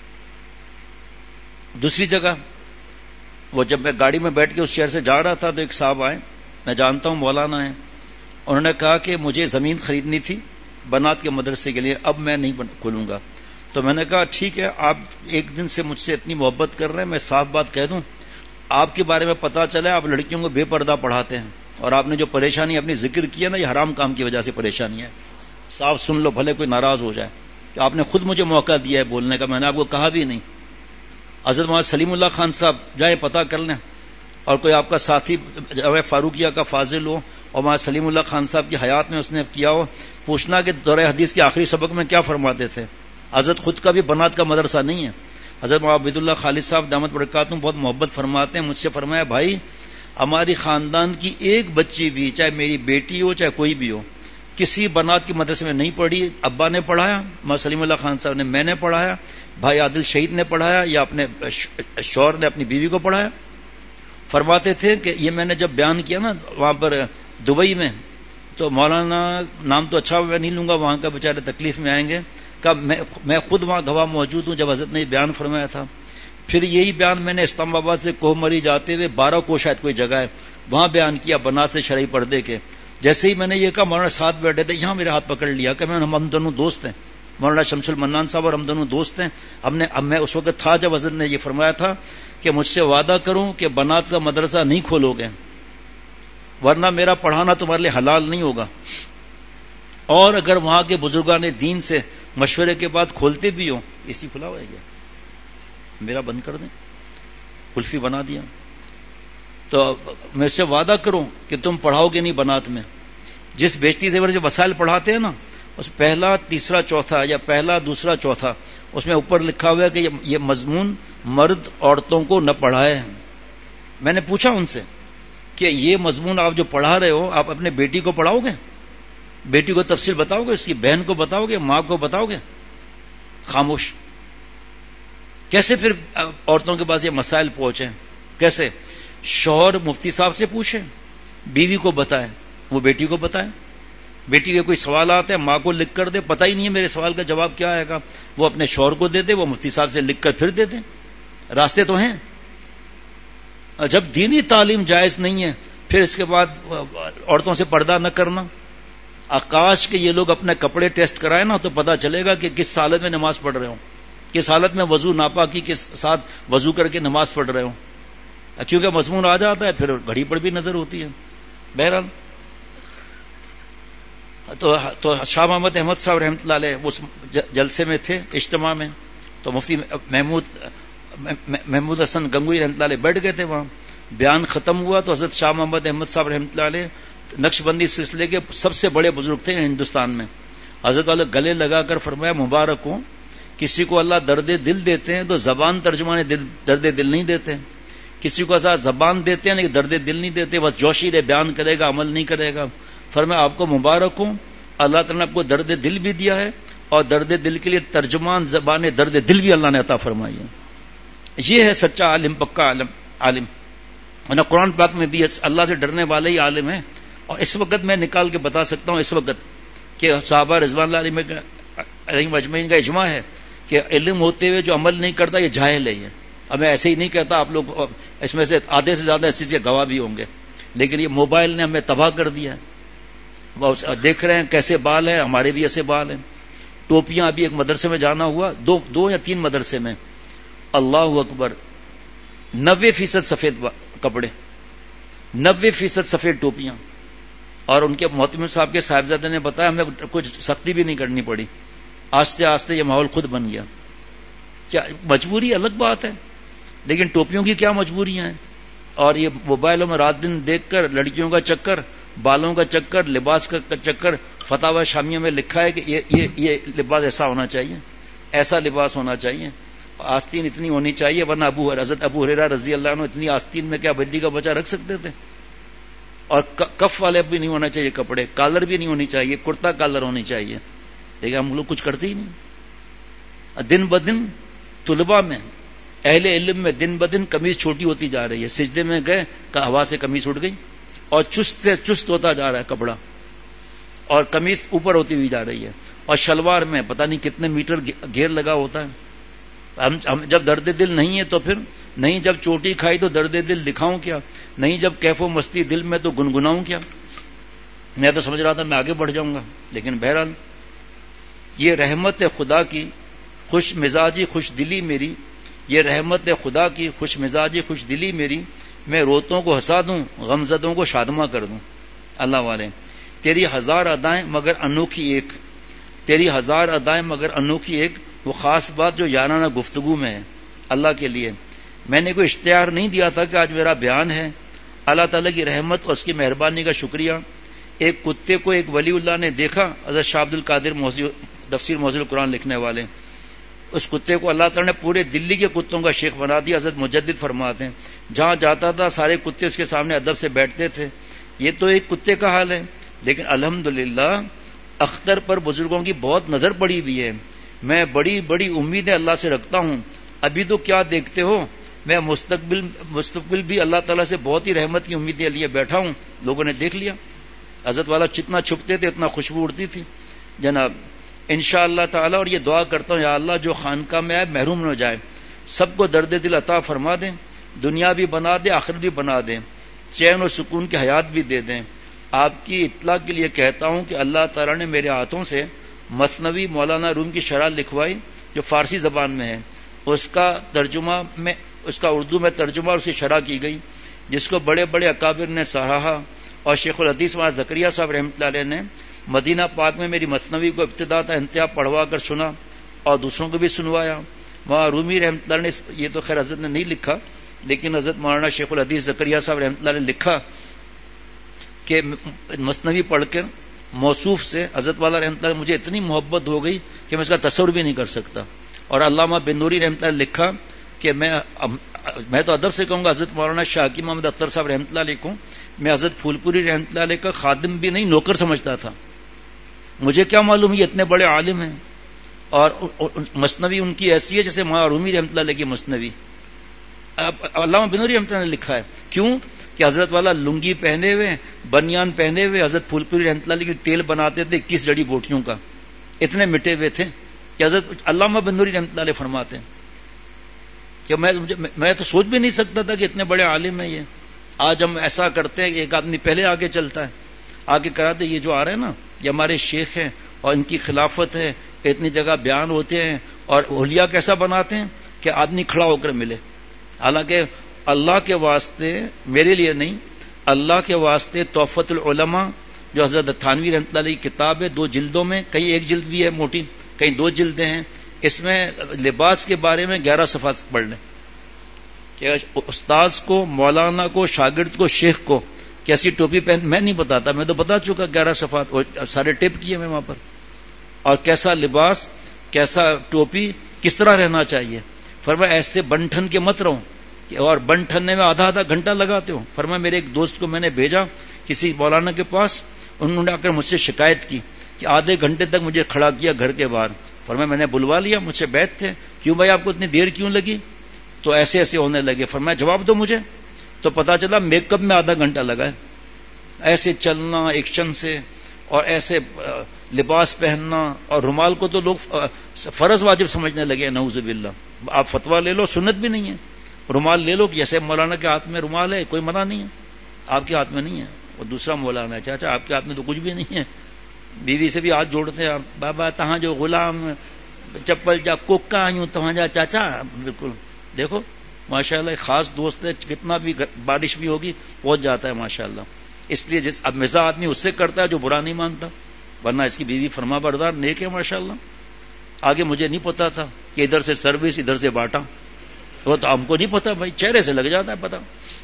دوسری جگہ وہ جب میں گاڑی میں بیٹھ کے اس شہر سے جا رہا تھا تو ایک صاحب آئے، میں جانتا ہوں مولانا ہیں، انہوں نے کہا کہ مجھے زمین خریدنی تھی بنات کے مدرسے کے لیے، اب میں نہیں کھولوں گا۔ تو میں نے کہا ٹھیک ہے، آپ ایک دن سے مجھ سے اتنی محبت کر رہے ہیں، میں صاف بات کہہ دوں، آپ کے بارے میں پتا چلا آپ لڑکیوں کو بے پردہ پڑھاتے ہیں، اور آپ نے جو پریشانی اپنی ذکر کیا نا، یہ حرام کام کی وجہ سے پریشانی ہے، صاف سن لو بھلے کوئی ناراض ہو جائے، کہ آپ نے خود مجھے موقع دیا ہے بولنے کا، میں نے آپ کو کہا بھی نہیں۔ حضرت مولانا سلیم اللہ خان صاحب جائے پتہ کر لیں، اور کوئی آپ کا ساتھی جواب فاروقیہ کا فاضل ہو اور وہاں سلیم اللہ خان صاحب کی حیات میں اس نے کیا ہو، پوچھنا کہ دورہ حدیث کے آخری سبق میں کیا فرماتے تھے. حضرت خود کا بھی بنات کا مدرسہ نہیں ہے. حضرت عبید اللہ خالد صاحب دامت برکاتہم بہت محبت فرماتے ہیں. مجھ سے فرمایا بھائی ہماری خاندان کی ایک بچی بھی، چاہے میری بیٹی ہو چاہے کوئی بھی ہو، کسی بنات کے مدرسے میں نہیں پڑھی. ابا نے پڑھایا، مولانا سلیم اللہ خان صاحب نے، میں نے پڑھایا، بھائی عادل شہید نے پڑھایا، یا اپنے شوہر نے اپنی بیوی کو پڑھایا. فرماتے تھے کہ یہ میں نے جب بیان کیا نا وہاں پر دبئی میں، تو مولانا نام تو اچھا میں نہیں لوں گا، وہاں کا بیچارے تکلیف میں آئیں گے، کہ میں خود وہاں گواہ موجود ہوں جب حضرت نے بیان فرمایا تھا. پھر یہی بیان میں نے اسلام آباد سے کوہ مری جاتے ہوئے 12 کو شاید کوئی جگہ ہے وہاں بیان کیا بنات سے شرعی پردے کے. جیسے ہی میں نے یہ کہا مولانا ساتھ بیٹھے تھے، یہاں میرے ہاتھ پکڑ لیا کہ ہم دونوں دوست ہیں، مولانا شمس المنان صاحب اور ہم دونوں دوست ہیں. اب میں اس وقت تھا جب حضرت نے یہ فرمایا تھا کہ مجھ سے وعدہ کروں کہ بنات کا مدرسہ نہیں کھولو گے، ورنہ میرا پڑھانا تمہارے لیے حلال نہیں ہوگا. اور اگر وہاں کے بزرگان دین سے مشورے کے بعد کھولتے بھی ہوں، اسی کھلا ہوا ہے کیا میرا بند کر دیں، کلفی بنا دیا، تو میں سے وعدہ کروں کہ تم پڑھاؤ گے نہیں بنات میں. جس بیشتی زیور سے وسائل پڑھاتے ہیں نا، اس پہلا تیسرا چوتھا یا پہلا دوسرا چوتھا اس میں اوپر لکھا ہوا ہے کہ یہ مضمون مرد عورتوں کو نہ پڑھائے. میں نے پوچھا ان سے کہ یہ مضمون آپ جو پڑھا رہے ہو آپ اپنے بیٹی کو پڑھاؤ گے؟ بیٹی کو تفصیل بتاؤ گے؟ اس کی بہن کو بتاؤ گے؟ ماں کو بتاؤ گے؟ خاموش. کیسے پھر عورتوں کے پاس یہ مسائل پہنچے؟ کیسے؟ شوہر مفتی صاحب سے پوچھے، بیوی کو بتائے، وہ بیٹی کو بتائے. بیٹی کے کوئی سوالات ہیں ماں کو لکھ کر دے، پتہ ہی نہیں ہے میرے سوال کا جواب کیا آئے گا، وہ اپنے شوہر کو دے دے، وہ مفتی صاحب سے لکھ کر پھر دے دیں. راستے تو ہیں. جب دینی تعلیم جائز نہیں ہے پھر اس کے بعد عورتوں سے پردہ نہ کرنا. آکاش کے یہ لوگ اپنے کپڑے ٹیسٹ کرائے نا تو پتہ چلے گا کہ کس حالت میں نماز پڑھ رہے ہوں، کس حالت میں وضو ناپاکی کے ساتھ وضو کر کے نماز پڑھ رہے ہوں. کیونکہ مضمون آ جاتا ہے پھر گھڑی پر بھی نظر ہوتی ہے. بہرحال تو شاہ محمد احمد صاحب رحمۃ اللہ علیہ اس جلسے میں تھے، اجتماع میں، تو مفتی محمود حسن گنگوئی رحمۃ اللہ علیہ بیٹھ گئے تھے وہاں. بیان ختم ہوا تو حضرت شاہ محمد احمد صاحب رحمۃ اللہ علیہ نقش بندی سلسلے کے سب سے بڑے بزرگ تھے ہندوستان میں. حضرت والے گلے لگا کر فرمایا مبارک ہوں، کسی کو اللہ درد دل دیتے ہیں تو زبان ترجمان درد دل نہیں دیتے، کسی کو آزاد زبان دیتے ہیں لیکن درد دل نہیں دیتے، بس جوشیر بیان کرے گا عمل نہیں کرے گا. فرمایا آپ کو مبارک ہوں، اللہ تعالیٰ نے آپ کو درد دل بھی دیا ہے اور درد دل کے لیے ترجمان زبان درد دل بھی اللہ نے عطا فرمائی ہے. یہ ہے سچا عالم، پکا عالم. اور قرآن پاک میں بھی اللہ سے ڈرنے والے ہی عالم ہیں. اور اس وقت میں نکال کے بتا سکتا ہوں اس وقت کہ صحابہ رضوان اللہ علیہم اجمعین کا اجماع ہے کہ علم ہوتے ہوئے جو عمل نہیں کرتا یہ جاہل ہے. اب میں ایسے ہی نہیں کہتا، آپ لوگ اس میں سے آدھے سے زیادہ اس چیز کے گواہ بھی ہوں گے، لیکن یہ موبائل نے ہمیں تباہ کر دیا ہے. دیکھ رہے ہیں کیسے بال ہیں، ہمارے بھی ایسے بال ہیں. ٹوپیاں، ابھی ایک مدرسے میں جانا ہوا، دو یا تین مدرسے میں، اللہ اکبر، 90% سفید کپڑے، 90% سفید ٹوپیاں. اور ان کے محتمم صاحب کے صاحبزادے نے بتایا ہمیں کچھ سختی بھی نہیں کرنی پڑی، آہستہ آہستہ یہ ماحول خود بن گیا. کیا مجبوری الگ بات ہے، لیکن ٹوپیوں کی کیا مجبوریاں ہیں. اور یہ موبائلوں میں رات دن دیکھ کر لڑکیوں کا چکر، بالوں کا چکر، لباس کا چکر. فتاوی شامیہ میں لکھا ہے کہ یہ لباس ایسا ہونا چاہیے، ایسا لباس ہونا چاہیے، آستین اتنی ہونی چاہیے، ورنہ حضرت ابو ہریرہ رضی اللہ عنہ اتنی آستین میں کیا بجلی کا بچہ رکھ سکتے تھے. اور کف والے بھی نہیں ہونا چاہیے کپڑے، کالر بھی نہیں ہونی چاہیے، کرتا کالر ہونی چاہیے. لیکن ہم لوگ کچھ کرتے ہی نہیں. دن بدن طلباء میں، اہل علم میں دن بدن قمیض چھوٹی ہوتی جا رہی ہے. سجدے میں گئے کہ ہوا سے قمیض اٹھ گئی، اور چست سے چست ہوتا جا رہا ہے کپڑا، اور قمیض اوپر ہوتی ہوئی جا رہی ہے. اور شلوار میں پتہ نہیں کتنے میٹر گھیر لگا ہوتا ہے. ہم جب درد دل نہیں ہے تو پھر نہیں، جب چوٹی کھائی تو درد دل دکھاؤں کیا، نہیں جب کیف و مستی دل میں تو گنگناؤں کیا. میں تو سمجھ رہا تھا میں آگے بڑھ جاؤں گا، لیکن بہرحال یہ رحمت خدا کی خوش مزاجی خوش دلی میری، یہ رحمت خدا کی خوش مزاجی خوش دلی میری، میں روتوں کو ہنسا دوں، غمزدوں کو شادماں کر دوں. اللہ والے، تیری 1000 ادائیں مگر انوکھی ایک، تیری 1000 ادائیں مگر انوکھی ایک، وہ خاص بات جو یارانہ گفتگو میں ہے اللہ کے لیے. میں نے کوئی اشتہار نہیں دیا تھا کہ آج میرا بیان ہے. اللہ تعالیٰ کی رحمت اور اس کی مہربانی کا شکریہ. ایک کتے کو ایک ولی اللہ نے دیکھا، حضرت شاہ عبد القادر تفسیر موضوع القرآن لکھنے والے. اس کتے کو اللہ تعالیٰ نے پورے دلی کے کتوں کا شیخ بنا دیا. حضرت مجدد فرماتے ہیں جہاں جاتا تھا سارے کتے اس کے سامنے ادب سے بیٹھتے تھے. یہ تو ایک کتے کا حال ہے، لیکن الحمدللہ اختر پر بزرگوں کی بہت نظر پڑی ہوئی ہے. میں بڑی بڑی امیدیں اللہ سے رکھتا ہوں. ابھی تو کیا دیکھتے ہو، میں مستقبل بھی اللہ تعالیٰ سے بہت ہی رحمت کی امیدیں لیے بیٹھا ہوں. لوگوں نے دیکھ لیا حضرت والا جتنا چھپتے تھے اتنا خوشبو اڑتی تھی جناب. انشاءاللہ تعالی. اور یہ دعا کرتا ہوں یا اللہ جو خانقاہ میں آئے محروم نہ جائے، سب کو درد دل عطا فرما دیں، دنیا بھی بنا دیں آخرت بھی بنا دیں، چین اور سکون کی حیات بھی دے دیں. آپ کی اطلاع کے لیے کہتا ہوں کہ اللہ تعالیٰ نے میرے ہاتھوں سے مثنوی مولانا روم کی شرح لکھوائی جو فارسی زبان میں ہے. اس کا اردو میں ترجمہ اور اس کی شرح کی گئی، جس کو بڑے بڑے اکابر نے سراہا. اور شیخ الحدیث مولانا زکریا صاحب رحمۃ اللہ علیہ نے مدینہ پاک میں میری مثنوی کو ابتدا تا انتہا پڑھوا کر سنا اور دوسروں کو بھی سنوایا. وہاں رومی رحمۃ اللہ نے یہ تو خیر حضرت نے نہیں لکھا، لیکن حضرت مولانا شیخ الحدیث زکریا صاحب رحمۃ اللہ نے لکھا کہ مثنوی پڑھ کر موصوف سے حضرت والا رحمۃ اللہ مجھے اتنی محبت ہو گئی کہ میں اس کا تصور بھی نہیں کر سکتا. اور علامہ بنوری رحمۃ اللہ نے لکھا کہ میں تو ادب سے کہوں گا حضرت مولانا شاہ کی محمد اختر صاحب رحمۃ اللہ علیہ کو میں حضرت پھول پوری رحمۃ اللہ علیہ کا خادم بھی نہیں نوکر سمجھتا تھا. مجھے کیا معلوم یہ اتنے بڑے عالم ہیں. اور مثنوی ان کی ایسی ہے جیسے مولانا رومی رحمۃ اللہ علیہ کی مثنوی. علامہ بنوری رحمۃ اللہ نے لکھا ہے کیوں کہ حضرت والا لنگی پہنے ہوئے بنیان پہنے ہوئے حضرت پھول پوری رحمۃ اللہ علیہ کی تیل بناتے تھے 21 جڑی بوٹیوں کا. اتنے مٹے ہوئے تھے کہ حضرت علامہ بنوری رحمۃ اللہ علیہ فرماتے ہیں کہ میں تو سوچ بھی نہیں سکتا تھا کہ اتنے بڑے عالم ہیں یہ. آج ہم ایسا کرتے ہیں کہ ایک آدمی پہلے آگے چلتا ہے، آگے کراتے یہ جو آ رہے ہیں نا یہ ہمارے شیخ ہیں اور ان کی خلافت ہے، اتنی جگہ بیان ہوتے ہیں. اور اولیاء کیسا بناتے ہیں کہ آدمی کھڑا ہو کر ملے. حالانکہ اللہ کے واسطے میرے لیے نہیں، اللہ کے واسطے تحفۃ العلماء جو حضرت تھانوی رحمۃ اللہ علیہ کی کتاب ہے 2 جلدوں میں، کہیں 1 جلد بھی ہے موٹی، کہیں 2 جلدیں ہیں. اس میں لباس کے بارے میں 11 صفحات پڑھ لیں کہ استاذ کو، مولانا کو، شاگرد کو، شیخ کو کیسی ٹوپی پہن. میں نہیں بتاتا، میں تو بتا چکا 11 صفحات سارے ٹیپ کیے میں وہاں پر. اور کیسا لباس، کیسا ٹوپی، کس طرح رہنا چاہیے. فرمایا ایسے بن ٹھن کے مت رہو اور بن ٹھننے میں آدھا گھنٹہ لگاتے ہو. فرمایا میرے ایک دوست کو میں نے بھیجا کسی مولانا کے پاس، انہوں نے آ کر مجھ سے شکایت کی کہ آدھے گھنٹے تک مجھے کھڑا کیا گھر کے باہر. فرمایا میں نے بلوا لیا، مجھ سے بیٹھ تھے، کیوں بھائی آپ کو اتنی دیر کیوں لگی؟ تو ایسے ایسے ہونے لگے. فرمایا جواب دو مجھے. تو پتا چلا میک اپ میں آدھا گھنٹہ لگا ہے. ایسے چلنا ایکشن سے اور ایسے لباس پہننا، اور رومال کو تو لوگ فرض واجب سمجھنے لگے. نعوذ باللہ. آپ فتویٰ لے لو، سنت بھی نہیں ہے. رومال لے لو، جیسے مولانا کے ہاتھ میں رومال ہے کوئی منع نہیں ہے، آپ کے ہاتھ میں نہیں ہے. اور دوسرا مولانا ہے چاچا آپ کے ہاتھ میں تو کچھ بھی نہیں ہے. بیوی سے بھی ہاتھ جوڑتے ہیں بابا تہاں جو غلام چپل جا کوکا یوں تہاں جا چاچا. بالکل دیکھو ماشاءاللہ خاص دوست ہے، کتنا بھی بارش بھی ہوگی پہنچ جاتا ہے ماشاءاللہ. اس لیے اب مزاح آدمی اس سے کرتا ہے جو برا نہیں مانتا، ورنہ اس کی بیوی فرما بردار نیک ہے ماشاءاللہ. آگے مجھے نہیں پتا تھا کہ ادھر سے سروس ادھر سے باٹا، وہ تو ہم کو نہیں پتا بھائی، چہرے سے لگ جاتا ہے پتا.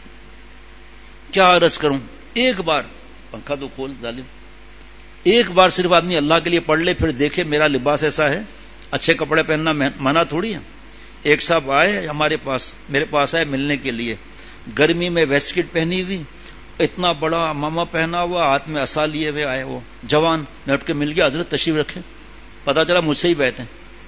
کیا عرض کروں، ایک بار پنکھا تو کھول ظالم، ایک بار صرف آدمی اللہ کے لیے پڑھ لے پھر دیکھے میرا لباس ایسا ہے. اچھے کپڑے پہننا منع تھوڑی ہے. ایک صاحب آئے ہمارے پاس، میرے پاس آئے ملنے کے لیے، گرمی میں ویسٹ کٹ پہنی ہوئی، اتنا بڑا ماما پہنا ہوا، ہاتھ میں عصا لیے ہوئے آئے. وہ جوان نٹ کے مل گیا، حضرت تشریف رکھے. پتا چلا مجھ سے ہی بیٹھے.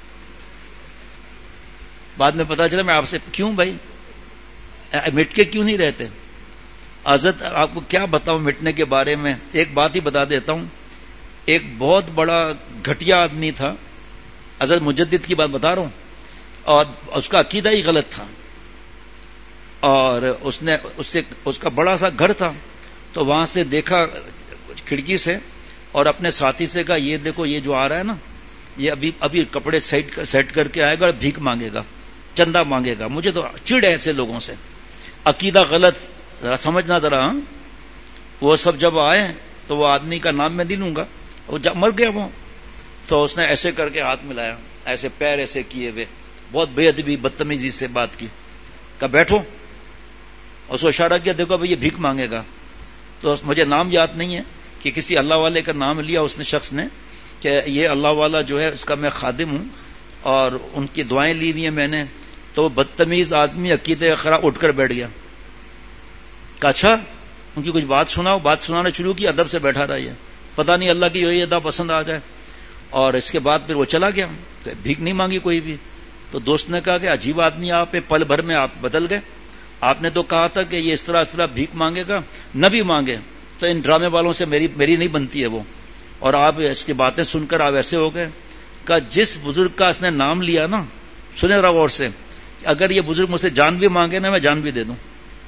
بعد میں پتا چلا میں آپ سے، کیوں بھائی مٹ کے کیوں نہیں رہتے؟ حضرت آپ کو کیا بتاؤں مٹنے کے بارے میں، ایک بات ہی بتا دیتا ہوں. ایک بہت بڑا گھٹیا آدمی تھا، حضرت مجدد کی بات بتا رہا ہوں، اور اس کا عقیدہ ہی غلط تھا. اور اس کا بڑا سا گھر تھا، تو وہاں سے دیکھا کھڑکی سے اور اپنے ساتھی سے کہا یہ دیکھو یہ جو آ رہا ہے نا، یہ ابھی کپڑے سیٹ کر کے آئے گا، بھیک مانگے گا، چندہ مانگے گا. مجھے تو چڑ ہے ایسے لوگوں سے، عقیدہ غلط، سمجھنا ذرا. وہ سب جب آئے تو وہ آدمی کا نام میں نہیں لوں گا، وہ مر گیا وہ. تو اس نے ایسے کر کے ہاتھ ملایا، ایسے پیر ایسے کیے ہوئے، بہت بے ادبی بدتمیزی سے بات کی. کہا بیٹھو، اس کو اشارہ کیا دیکھو بھائی یہ بھیک مانگے گا. تو مجھے نام یاد نہیں ہے کہ کسی اللہ والے کا نام لیا اس نے شخص نے کہ یہ اللہ والا جو ہے اس کا میں خادم ہوں اور ان کی دعائیں لی ہوئی ہیں میں نے. تو وہ بدتمیز آدمی عقیدے خراب اٹھ کر بیٹھ گیا. کہا اچھا ان کی کچھ بات سناؤ. بات سنانا شروع کی، ادب سے بیٹھا رہا. یہ پتہ نہیں اللہ کی یہی ادا پسند آ جائے. اور اس کے بعد پھر وہ چلا گیا، بھیک نہیں مانگی کوئی بھی. تو دوست نے کہا کہ عجیب آدمی آپ، پل بھر میں آپ بدل گئے. آپ نے تو کہا تھا کہ یہ اس طرح بھیک مانگے گا، نہ بھی مانگے تو ان ڈرامے والوں سے میری نہیں بنتی ہے وہ، اور آپ اس کی باتیں سن کر آپ ایسے ہو گئے. کہ جس بزرگ کا اس نے نام لیا نا، سنے ذرا غور سے، اگر یہ بزرگ مجھ سے جان بھی مانگے نا میں جان بھی دے دوں.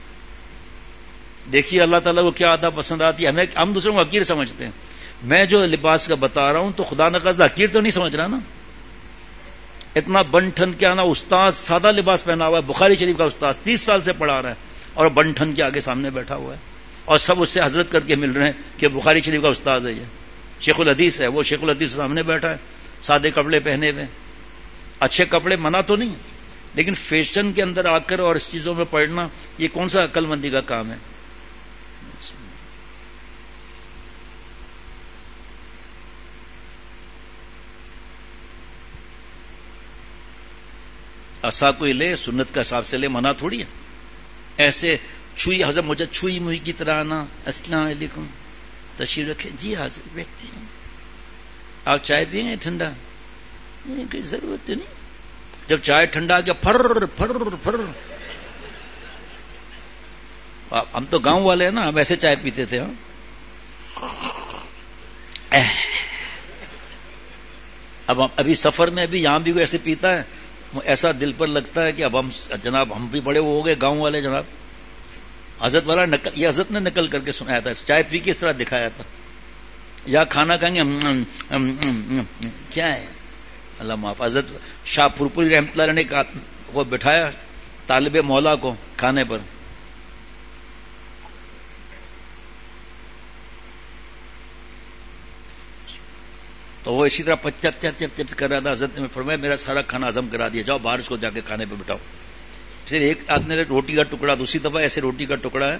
دیکھیے اللہ تعالیٰ کو کیا عطا پسند آتی ہے. ہم دوسروں کو حقیر سمجھتے ہیں. میں جو لباس کا بتا رہا ہوں تو خدا نخواستہ حقیر تو نہیں سمجھ رہا نا. اتنا بن ٹھن کے آنا، استاد سادہ لباس پہنا ہوا ہے، بخاری شریف کا استاد 30 سال سے پڑھا رہا ہے اور بن ٹھن کے آگے سامنے بیٹھا ہوا ہے اور سب اس سے حضرت کر کے مل رہے ہیں کہ بخاری شریف کا استاد ہے، یہ شیخ الحدیث ہے. وہ شیخ الحدیث سامنے بیٹھا ہے سادے کپڑے پہنے ہوئے. اچھے کپڑے منع تو نہیں، لیکن فیشن کے اندر آ کر اور اس چیزوں میں پڑھنا یہ کون سا عقل مندی کا کام ہے. ایسا کوئی لے سنت کا حساب سے لے، منع تھوڑی ہے. ایسے چھوئی حضرت مجھے چھوئی موئی کی طرح آنا، السلام علیکم تشریف رکھے، جی حاضر بیٹھتے ہیں، آپ چائے پئیں گے ٹھنڈا؟ کوئی ضرورت نہیں. جب چائے ٹھنڈا گیا پھر پھر ہم تو گاؤں والے ہیں نا، ہم ایسے چائے پیتے تھے. اب ابھی سفر میں ابھی یہاں بھی کوئی ایسے پیتا ہے، ایسا دل پر لگتا ہے کہ اب ہم بھی بڑے وہ ہو گئے گاؤں والے جناب. حضرت والا یہ حضرت نے نقل کر کے سنایا تھا، چائے پی کے اس طرح دکھایا تھا. یا کھانا کھائیں گے کیا ہے اللہ معاف. حضرت شاہ پھرپوری رحمۃ اللہ علیہ نے وہ بٹھایا طالب مولا کو کھانے پر، تو وہ اسی طرح چپ چپ چپ چپ کر رہا تھا. حضرت نے فرمایا میرا سارا کھانا ہضم کرا دیا، جاؤ باہر اس کو جا کے کھانے پہ بٹھاؤ. پھر ایک آدمی نے روٹی کا ٹکڑا، دوسری دفعہ ایسے روٹی کا ٹکڑا ہے،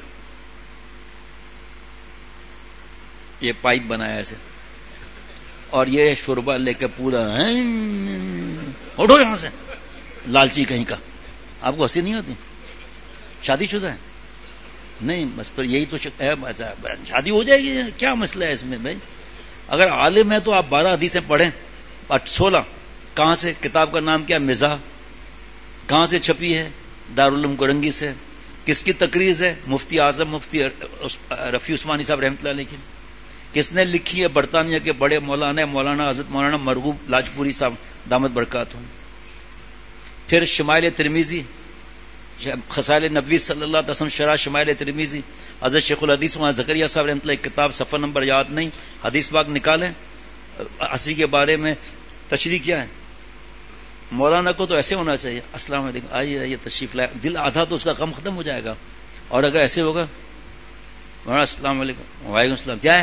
یہ پائپ بنایا ایسے، اور یہ شوربا لے کے پورا اٹھو یہاں سے، لالچی کہیں کا. آپ کو ہنسی نہیں ہوتی؟ شادی شدہ ہے نہیں، بس پر یہی تو شادی ہو جائے گی، کیا مسئلہ ہے اس میں بھائی؟ اگر عالم ہے تو آپ 12 حدیثیں پڑھیں، 16 کہاں سے؟ کتاب کا نام کیا؟ مزاح. کہاں سے چھپی ہے؟ دارالعلوم کرنگی سے. کس کی تقریر ہے؟ مفتی اعظم مفتی رفیع عثمانی صاحب رحمۃ اللہ علیہ کی. کس نے لکھی ہے؟ برطانیہ کے بڑے مولانا حضرت مولانا مرغوب لاجپوری صاحب دامت برکاتہم. پھر شمائل ترمذی، خصائل نبوی صلی اللہ علیہ وسلم شرح شمائل ترمذی، حضرت شیخ الحدیث مولانا زکریا صاحب رحمۃ اللہ کی کتاب، صفحہ نمبر یاد نہیں، حدیث پاک نکالیں. ہنسی کے بارے میں تشریح کیا ہے؟ مولانا کو تو ایسے ہونا چاہیے، السلام علیکم، آئیے تشریف لائے، دل آدھا تو اس کا غم ختم ہو جائے گا. اور اگر ایسے ہوگا مولانا السلام علیکم، وعلیکم السلام، کیا ہے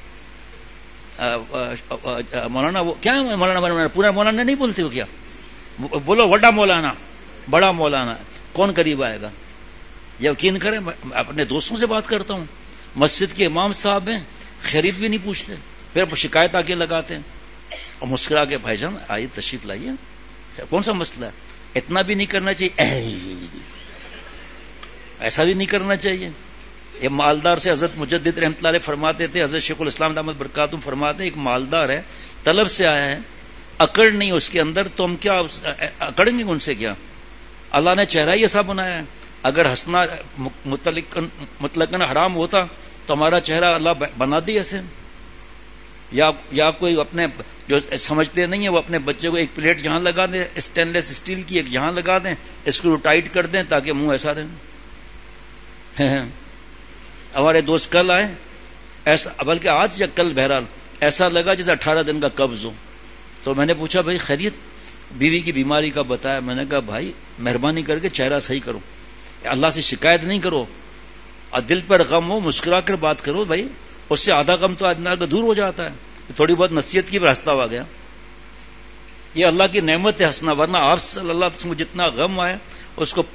مولانا؟ وہ کیا ہے مولانا؟ پورا مولانا نہیں بولتے ہو کیا؟ بولو وڈا مولانا، بڑا مولانا. کون قریب آئے گا؟ یقین کریں اپنے دوستوں سے بات کرتا ہوں، مسجد کے امام صاحب ہیں، خیریت بھی نہیں پوچھتے، پھر شکایت آ کے لگاتے ہیں اور مسکرا کے بھائی جان آئیے تشریف لائیے، کون سا مسئلہ ہے؟ اتنا بھی نہیں کرنا چاہیے، ایسا بھی نہیں کرنا چاہیے. یہ مالدار سے حضرت مجدد رحمۃ اللہ علیہ فرماتے تھے، حضرت شیخ الاسلام دامت برکاتہم فرماتے ہیں، ایک مالدار ہے، طلب سے آیا ہے، اکڑ نہیں اس کے اندر، تو ہم کیا اکڑیں گے ان سے؟ کیا اللہ نے چہرہ ہی ایسا بنایا ہے؟ اگر ہنسنا مطلقاً حرام ہوتا تو ہمارا چہرہ اللہ بنا دی ایسے. یا کوئی اپنے جو سمجھتے نہیں ہیں وہ اپنے بچے کو ایک پلیٹ یہاں لگا دیں اسٹین لیس اسٹیل کی، ایک یہاں لگا دیں، اسکرو ٹائٹ کر دیں تاکہ منہ ایسا رہے. ہمارے دوست کل آئے ایسا، بلکہ آج یا کل بہرحال ایسا لگا جیسے 18 دن کا قبض ہو. تو میں نے پوچھا بھائی خیریت؟ بیوی کی بیماری کا بتایا. میں نے کہا بھائی مہربانی کر کے چہرہ صحیح کرو، اللہ سے شکایت نہیں کرو، اور دل پر غم ہو مسکرا کر بات کرو بھائی، اس سے آدھا غم تو آدمی کا دور ہو جاتا ہے. تھوڑی بہت نصیحت کی راستہ آ گیا. یہ اللہ کی نعمت ہے ہنسنا، ورنہ آپ صلی اللہ علیہ وسلم کو جتنا غم آیا اس کو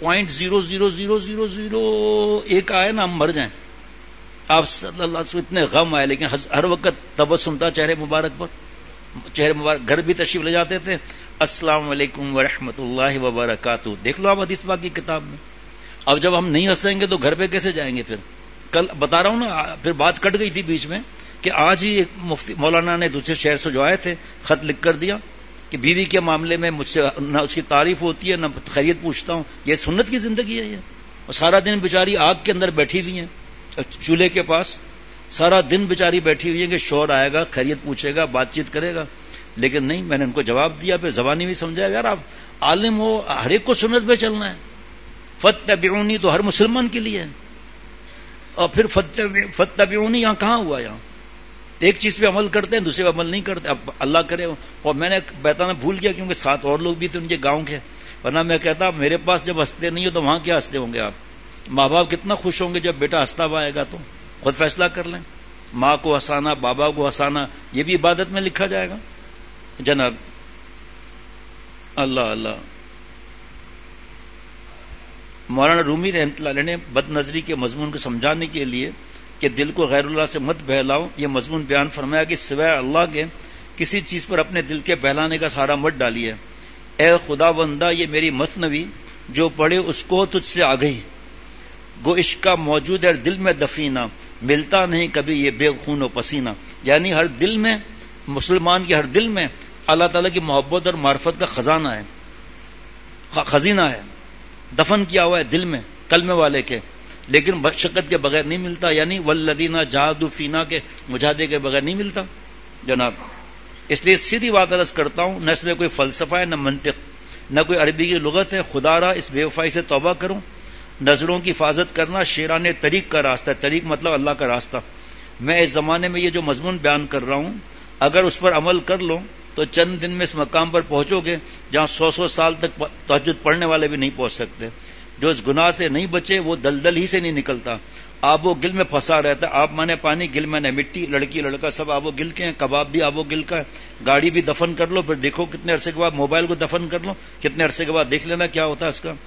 0.0000001 آئے نا ہم مر جائیں. آپ صلی اللہ علیہ وسلم اتنے غم آئے لیکن ہر وقت تبسم تھا چہرے مبارک پر. چہرے مبارک گھر بھی تشریف لے جاتے تھے, السلام علیکم ورحمۃ اللہ وبرکاتہ. دیکھ لو آپ حدیث پاک کی کتاب میں. اب جب ہم نہیں ہنسیں گے تو گھر پہ کیسے جائیں گے؟ پھر کل بتا رہا ہوں نا, پھر بات کٹ گئی تھی بیچ میں کہ آج ہی ایک مفتی مولانا نے دوسرے شہر سے جو آئے تھے خط لکھ کر دیا کہ بیوی کے معاملے میں مجھ سے نہ اس کی تعریف ہوتی ہے نہ خیریت پوچھتا ہوں. یہ سنت کی زندگی ہے یہ. اور سارا دن بیچاری آگ کے اندر بیٹھی ہوئی ہیں چولہے کے پاس, سارا دن بیچاری بیٹھی ہوئی ہے کہ شوہر آئے گا خیریت پوچھے گا بات چیت کرے گا. لیکن نہیں, میں نے ان کو جواب دیا, پھر زبانی بھی سمجھایا یار آپ عالم ہو, ہر ایک کو سنت پہ چلنا ہے. فتبعونی تو ہر مسلمان کے لیے ہے, اور پھر فتبعونی یہاں کہاں ہوا؟ یہاں ایک چیز پہ عمل کرتے ہیں دوسرے پہ عمل نہیں کرتے. اب اللہ کرے. اور میں نے بتانا بھول گیا کیونکہ 7 اور لوگ بھی تھے ان کے گاؤں کے, ورنہ میں کہتا میرے پاس جب ہنستے نہیں ہو تو وہاں کیا ہنستے ہوں گے آپ؟ ماں باپ کتنا خوش ہوں گے جب بیٹا ہنستا ہوا آئے گا. تو خود فیصلہ کر لیں, ماں کو ہنسانا بابا کو ہنسانا یہ بھی عبادت میں لکھا جائے گا جناب. اللہ اللہ. مولانا رومی رحمۃ اللہ علیہ نے بد نظری کے مضمون کو سمجھانے کے لیے کہ دل کو غیر اللہ سے مت بہلاؤ یہ مضمون بیان فرمایا کہ سوائے اللہ کے کسی چیز پر اپنے دل کے بہلانے کا سہارا مت ڈالیے. اے خدا بندہ یہ میری مثنوی جو پڑھے اس کو تجھ سے آ گئی. گو عشق کا موجود ہے دل میں دفینہ, ملتا نہیں کبھی یہ بے خون و پسینہ. یعنی ہر دل میں, مسلمان کے ہر دل میں اللہ تعالیٰ کی محبت اور معرفت کا خزانہ ہے, خزینہ ہے, دفن کیا ہوا ہے دل میں کلمے والے کے, لیکن مشقت کے بغیر نہیں ملتا. یعنی والذین جاہدوا فینا کے مجاہدے کے بغیر نہیں ملتا جناب. اس لیے سیدھی بات عرض کرتا ہوں, نہ اس میں کوئی فلسفہ ہے نہ منطق نہ کوئی عربی کی لغت ہے. خدا را اس بے وفائی سے توبہ کروں. نظروں کی حفاظت کرنا شیران طریق کا راستہ ہے. طریق مطلب اللہ کا راستہ. میں اس زمانے میں یہ جو مضمون بیان کر رہا ہوں اگر اس پر عمل کر لو تو چند دن میں اس مقام پر پہنچو گے جہاں 100 سال تک تہجد پڑھنے والے بھی نہیں پہنچ سکتے. جو اس گناہ سے نہیں بچے وہ دلدل ہی سے نہیں نکلتا, آب و گل میں پھنسا رہتا ہے. آپ مانے پانی, گل مانے مٹی, لڑکی لڑکا سب آب و گل کے ہیں, کباب بھی آب و گل کا ہے. گاڑی بھی دفن کر لو پھر دیکھو کتنے عرصے کے بعد, موبائل کو دفن کر لو کتنے عرصے کے بعد دیکھ لینا کیا ہوتا ہے اس کا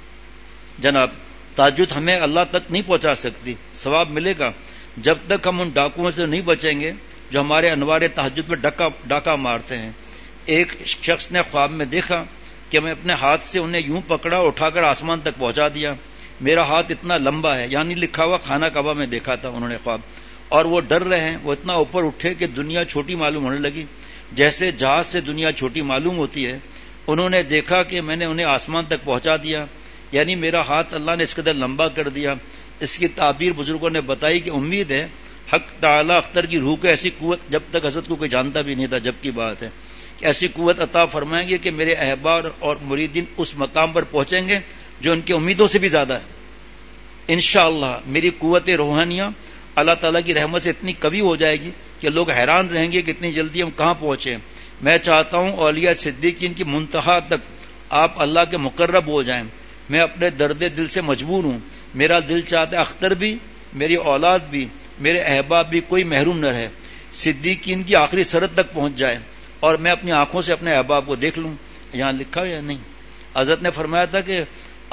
جناب. تہجد ہمیں اللہ تک نہیں پہنچا سکتی, ثواب ملے گا جب تک ہم ان ڈاکوؤں سے نہیں بچیں گے جو ہمارے انوار تہجد میں ڈاکہ مارتے ہیں. ایک شخص نے خواب میں دیکھا کہ میں اپنے ہاتھ سے انہیں یوں پکڑا اٹھا کر آسمان تک پہنچا دیا. میرا ہاتھ اتنا لمبا ہے, یعنی لکھا ہوا خانہ کعبہ میں دیکھا تھا انہوں نے خواب. اور وہ ڈر رہے ہیں, وہ اتنا اوپر اٹھے کہ دنیا چھوٹی معلوم ہونے لگی, جیسے جہاز سے دنیا چھوٹی معلوم ہوتی ہے. انہوں نے دیکھا کہ میں نے انہیں آسمان تک پہنچا دیا, یعنی میرا ہاتھ اللہ نے اس قدر لمبا کر دیا. اس کی تعبیر بزرگوں نے بتائی کہ امید ہے حق تعالی اختر کی روح کو ایسی قوت, جب تک حضرت کو کوئی جانتا بھی نہیں تھا جب کی بات ہے, کہ ایسی قوت عطا فرمائیں گے کہ میرے احبار اور مریدین اس مقام پر پہنچیں گے جو ان کی امیدوں سے بھی زیادہ ہے. انشاءاللہ میری قوت روحانیہ اللہ تعالیٰ کی رحمت سے اتنی قوی ہو جائے گی کہ لوگ حیران رہیں گے کہ اتنی جلدی ہم کہاں پہنچے. میں چاہتا ہوں اولیاء صدیقین کی منتہا تک آپ اللہ کے مقرب ہو جائیں. میں اپنے درد دل سے مجبور ہوں. میرا دل چاہتا ہے اختر بھی, میری اولاد بھی, میرے احباب بھی کوئی محروم نہ رہے, صدیقین کی آخری سرحد تک پہنچ جائے اور میں اپنی آنکھوں سے اپنے احباب کو دیکھ لوں. یہاں لکھا یا نہیں؟ حضرت نے فرمایا تھا کہ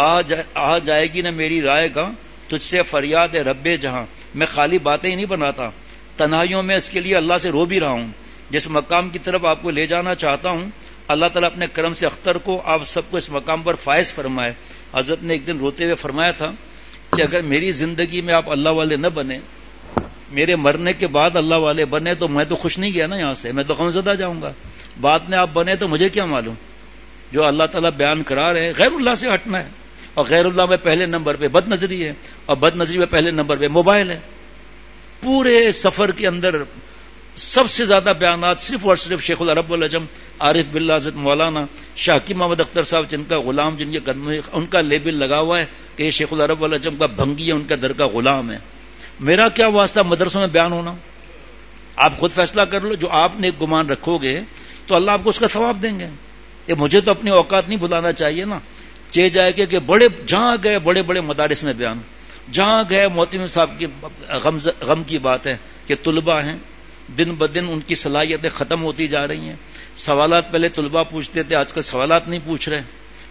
آ جائے گی نہ میری رائے گاہ, تجھ سے فریاد ہے رب جہاں. میں خالی باتیں ہی نہیں بناتا, تنہائیوں میں اس کے لیے اللہ سے رو بھی رہا ہوں. جس مقام کی طرف آپ کو لے جانا چاہتا ہوں اللہ تعالیٰ اپنے کرم سے اختر کو آپ سب کو اس مقام پر فائز فرمائے. حضرت نے ایک دن روتے ہوئے فرمایا تھا کہ اگر میری زندگی میں آپ اللہ والے نہ بنے, میرے مرنے کے بعد اللہ والے بنے تو میں تو خوش نہیں گیا نا یہاں سے, میں تو غمزدہ جاؤں گا. بعد میں آپ بنے تو مجھے کیا معلوم. جو اللہ تعالیٰ بیان کرا رہے ہیں غیر اللہ سے ہٹنا ہے, اور غیر اللہ میں پہلے نمبر پہ بد نظری ہے, اور بد نظری میں پہلے نمبر پہ موبائل ہے. پورے سفر کے اندر سب سے زیادہ بیانات صرف اور صرف شیخ العرب والعجم عارف باللہ حضرت مولانا شاہ حکیم محمد اختر صاحب, جن کا غلام, جن کے قدم میں ان کا لیبل لگا ہوا ہے کہ یہ شیخ العرب والعجم کا بھنگی ہے, ان کا در کا غلام ہے. میرا کیا واسطہ مدرسوں میں بیان ہونا؟ آپ خود فیصلہ کر لو. جو آپ نے گمان رکھو گے تو اللہ آپ کو اس کا ثواب دیں گے. یہ مجھے تو اپنی اوقات نہیں بلانا چاہیے نا. چہ جائے گا کہ بڑے جہاں گئے بڑے بڑے مدارس میں بیان, جہاں گئے موتی صاحب کی غم کی بات ہے کہ طلباء ہیں دن بدن ان کی صلاحیتیں ختم ہوتی جا رہی ہیں. سوالات پہلے طلباء پوچھتے تھے, آج کل سوالات نہیں پوچھ رہے.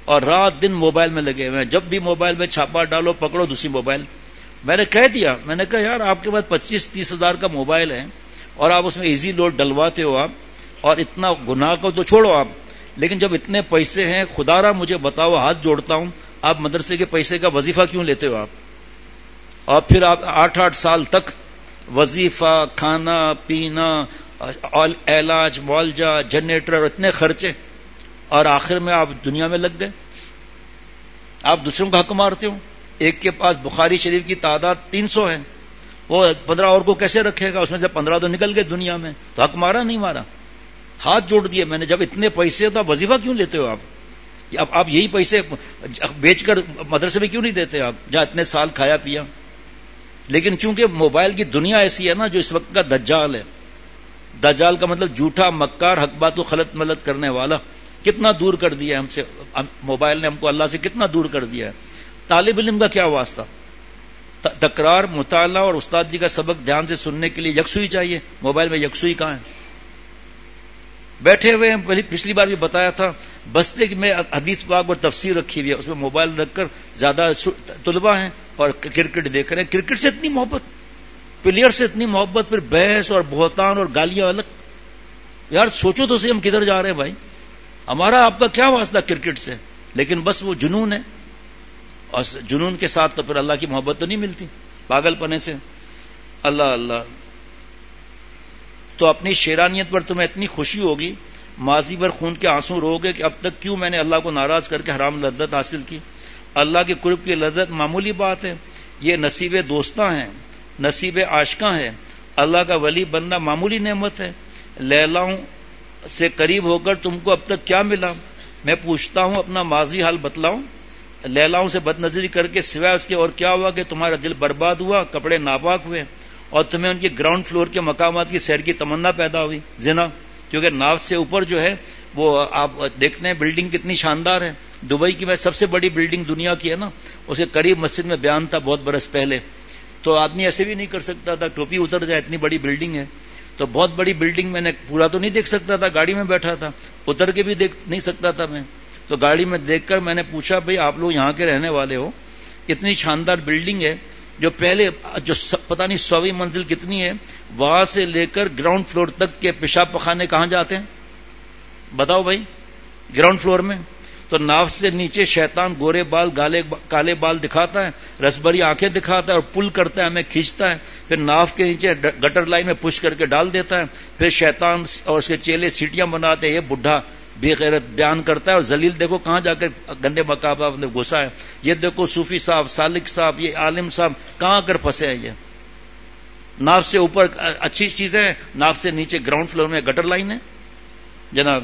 اور رات دن موبائل میں لگے ہوئے ہیں. جب بھی موبائل میں چھاپا ڈالو پکڑو دوسری موبائل. میں نے کہہ دیا, میں نے کہا یار آپ کے پاس 25-30 ہزار کا موبائل ہے اور آپ اس میں ایزی لوڈ ڈلواتے ہو آپ, اور اتنا گناہ کو تو چھوڑو آپ, لیکن جب اتنے پیسے ہیں خدا را مجھے بتاؤ, ہاتھ جوڑتا ہوں, آپ مدرسے کے پیسے کا وظیفہ کیوں لیتے ہو آپ؟ اور پھر آپ 8-8 سال تک وظیفہ, کھانا پینا, علاج, معالجہ, جنریٹر, اتنے خرچے, اور آخر میں آپ دنیا میں لگ گئے. آپ دوسروں کا حق مارتے ہو. ایک کے پاس بخاری شریف کی تعداد 300 ہے, وہ 15 اور کو کیسے رکھے گا؟ اس میں سے 15 تو نکل گئے دنیا میں, تو حق مارا نہیں مارا؟ ہاتھ جوڑ دیے میں نے. جب اتنے پیسے تو آپ وظیفہ کیوں لیتے ہو آپ یہی پیسے بیچ کر مدرسے میں کیوں نہیں دیتے آپ جہاں اتنے سال کھایا پیا؟ لیکن کیونکہ موبائل کی دنیا ایسی ہے نا جو اس وقت کا دجال ہے. دجال کا مطلب جھوٹا, مکار, حق بات کو غلط ملت کرنے والا. کتنا دور کر دیا ہم سے موبائل نے, ہم کو اللہ سے کتنا دور کر دیا ہے. طالب علم کا کیا واسطہ؟ تکرار, مطالعہ اور استاد جی کا سبق دھیان سے سننے کے لیے یکسوئی چاہیے. موبائل میں یکسوئی کہاں ہے؟ بیٹھے ہوئے ہیں, پچھلی بار بھی بتایا تھا, بستے میں حدیث پاک اور تفسیر رکھی ہوئی ہے, اس میں موبائل رکھ کر زیادہ طلباء ہیں اور کرکٹ دیکھ رہے ہیں. کرکٹ سے اتنی محبت, پلیئر سے اتنی محبت, پھر بحث اور بہتان اور گالیاں الگ. یار سوچو تو صحیح ہم کدھر جا رہے ہیں بھائی. ہمارا آپ کا کیا واسطہ کرکٹ سے؟ لیکن بس وہ جنون ہے, اور جنون کے ساتھ تو پھر اللہ کی محبت تو نہیں ملتی, پاگل پنے سے. اللہ اللہ. تو اپنی شیرانیت پر تمہیں اتنی خوشی ہوگی, ماضی پر خون کے آنسو رو گے کہ اب تک کیوں میں نے اللہ کو ناراض کر کے حرام لذت حاصل کی. اللہ کے قرب کی لذت معمولی بات ہے, یہ نصیب دوستاں ہیں, نصیب عاشقاں ہے. اللہ کا ولی بننا معمولی نعمت ہے. لیلاؤں سے قریب ہو کر تم کو اب تک کیا ملا؟ میں پوچھتا ہوں اپنا ماضی حال بتلاؤں. لیلاؤں سے بد نظری کر کے سوائے اس کے اور کیا ہوا کہ تمہارا دل برباد ہوا, کپڑے ناپاک ہوئے, اور تمہیں ان کی گراؤنڈ فلور کے مقامات کی سیر کی تمنا پیدا ہوئی. زنا, کیونکہ ناف سے اوپر جو ہے وہ آپ دیکھتے ہیں بلڈنگ کتنی شاندار ہے. دبئی کی میں سب سے بڑی بلڈنگ دنیا کی ہے نا, اس کے قریب مسجد میں بیان تھا بہت برس پہلے, تو آدمی ایسے بھی نہیں کر سکتا تھا, ٹوپی اتر جائے, اتنی بڑی بلڈنگ ہے. تو بہت بڑی بلڈنگ میں نے پورا تو نہیں دیکھ سکتا تھا, گاڑی میں بیٹھا تھا, اتر کے بھی دیکھ نہیں سکتا تھا میں. تو گاڑی میں دیکھ کر میں نے پوچھا بھئی آپ لوگ یہاں کے رہنے والے ہو, اتنی شاندار بلڈنگ ہے, جو پہلے جو پتہ نہیں 100ویں منزل کتنی ہے, وہاں سے لے کر گراؤنڈ فلور تک کے پیشاب پخانے کہاں جاتے ہیں بتاؤ بھائی؟ گراؤنڈ فلور میں. تو ناف سے نیچے شیطان گورے بال کالے بال دکھاتا ہے, رسبری آنکھیں دکھاتا ہے اور پل کرتا ہے, ہمیں کھینچتا ہے, پھر ناف کے نیچے گٹر لائن میں پش کر کے ڈال دیتا ہے. پھر شیطان اور اس کے چیلے سیٹیاں بناتے ہیں, یہ بڈھا بے غیرت بیان کرتا ہے, اور ذلیل دیکھو کہاں جا کر گندے مقابہ میں گھسا ہے. یہ دیکھو صوفی صاحب, سالک صاحب, یہ عالم صاحب کہاں کر پھنسے ہیں. یہ ناف سے اوپر اچھی چیزیں ہیں, ناف سے نیچے گراؤنڈ فلور میں گٹر لائن ہے جناب.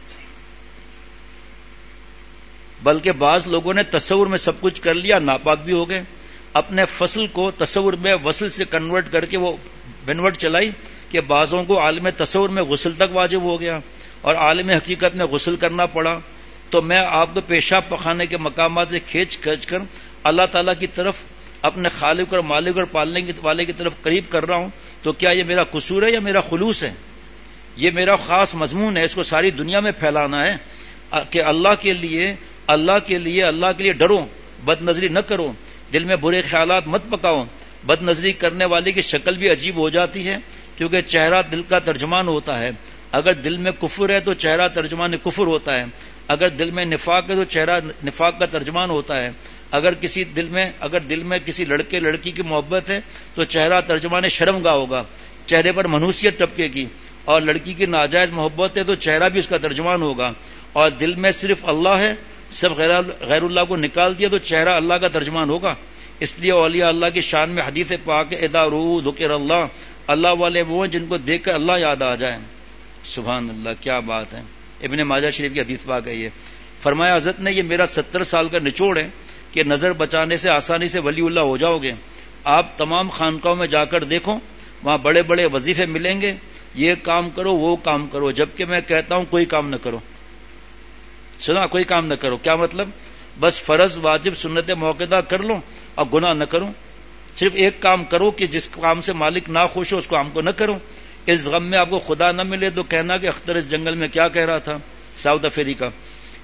بلکہ بعض لوگوں نے تصور میں سب کچھ کر لیا, ناپاک بھی ہو گئے. اپنے فصل کو تصور میں وصل سے کنورٹ کر کے وہ بنوٹ چلائی کہ بعضوں کو عالم تصور میں غسل تک واجب ہو گیا اور عالم حقیقت میں غسل کرنا پڑا. تو میں آپ کو پیشاب پخانے کے مقامات سے کھینچ کر اللہ تعالیٰ کی طرف, اپنے خالق اور مالک اور پالنے والے کی طرف قریب کر رہا ہوں. تو کیا یہ میرا قصور ہے یا میرا خلوص ہے؟ یہ میرا خاص مضمون ہے, اس کو ساری دنیا میں پھیلانا ہے کہ اللہ کے لیے ڈرو, بد نظری نہ کرو, دل میں برے خیالات مت پکاؤ. بد نظری کرنے والے کی شکل بھی عجیب ہو جاتی ہے, کیونکہ چہرہ دل کا ترجمان ہوتا ہے. اگر دل میں کفر ہے تو چہرہ ترجمان کفر ہوتا ہے, اگر دل میں نفاق ہے تو چہرہ نفاق کا ترجمان ہوتا ہے. اگر دل میں کسی لڑکے لڑکی کی محبت ہے تو چہرہ ترجمان شرم گاہ ہوگا, چہرے پر منحوسیت ٹپکے گی. اور لڑکی کی ناجائز محبت ہے تو چہرہ بھی اس کا ترجمان ہوگا. اور دل میں صرف اللہ ہے, سب غیر اللہ کو نکال دیا تو چہرہ اللہ کا ترجمان ہوگا. اس لیے اولیاء اللہ کی شان میں حدیث پاک اذا رؤوا ذکر اللہ, اللہ والے وہ ہیں جن کو دیکھ کر اللہ یاد آ جائے. سبحان اللہ, کیا بات ہے. ابن ماجہ شریف کی حدیث پاک ہے یہ. فرمایا حضرت نے یہ میرا 70 سال کا نچوڑ ہے کہ نظر بچانے سے آسانی سے ولی اللہ ہو جاؤ گے. آپ تمام خانقاہوں میں جا کر دیکھو, وہاں بڑے بڑے وظیفے ملیں گے, یہ کام کرو وہ کام کرو, جبکہ میں کہتا ہوں کوئی کام نہ کرو. سنا, کوئی کام نہ کرو. کیا مطلب؟ بس فرض واجب سنت موقدہ کر لو اور گناہ نہ کرو. صرف ایک کام کرو کہ جس کام سے مالک نہ خوش ہو اس کام کو نہ کرو. اس غم میں آپ کو خدا نہ ملے تو کہنا کہ اختر اس جنگل میں کیا کہہ رہا تھا, ساؤتھ افریقہ.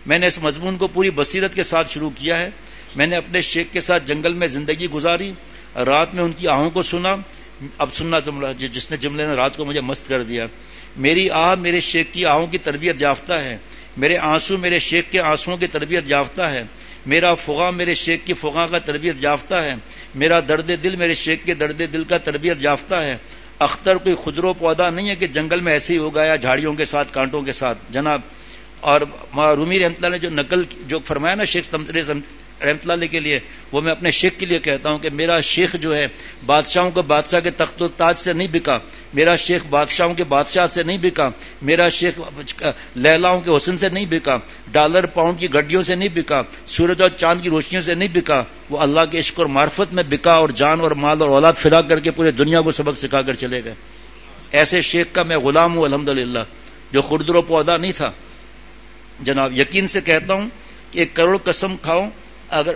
میں نے اس مضمون کو پوری بصیرت کے ساتھ شروع کیا ہے. میں نے اپنے شیخ کے ساتھ جنگل میں زندگی گزاری, رات میں ان کی آہوں کو سنا. اب سننا جملہ جس نے جملے نے رات کو مجھے مست کر دیا. میری آہ میرے شیخ کی آہوں کی تربیت یافتہ ہے, میرے آنسو میرے شیخ کے آنسوؤں کی تربیت یافتہ ہے, میرا فغاں میرے شیخ کی فغاں کا تربیت یافتہ ہے, میرا درد دل میرے شیخ کے درد دل کا تربیت یافتہ ہے. اختر کوئی خضرو پودا نہیں ہے کہ جنگل میں ایسے ہی ہو گیا جھاڑیوں کے ساتھ کانٹوں کے ساتھ جناب. اور رومی رحمۃ اللہ نے جو نقل جو فرمایا نا شیخ تمتریز رحمۃ اللہ علیہ کے لیے, وہ میں اپنے شیخ کے لیے کہتا ہوں کہ میرا شیخ جو ہے بادشاہوں کے بادشاہ کے تخت و تاج سے نہیں بکا, میرا شیخ بادشاہوں کے بادشاہ سے نہیں بکا, میرا شیخ لیلاؤں کے حسن سے نہیں بکا, ڈالر پاؤنڈ کی گڈیوں سے نہیں بکا, سورج اور چاند کی روشنیوں سے نہیں بکا. وہ اللہ کے عشق اور معرفت میں بکا اور جان اور مال اور اولاد فدا کر کے پورے دنیا کو سبق سکھا کر چلے گئے. ایسے شیخ کا میں غلام ہوں الحمدللہ, جو خردر و پودا نہیں تھا جناب. یقین سے کہتا ہوں کہ 1 کروڑ قسم کھاؤ, اگر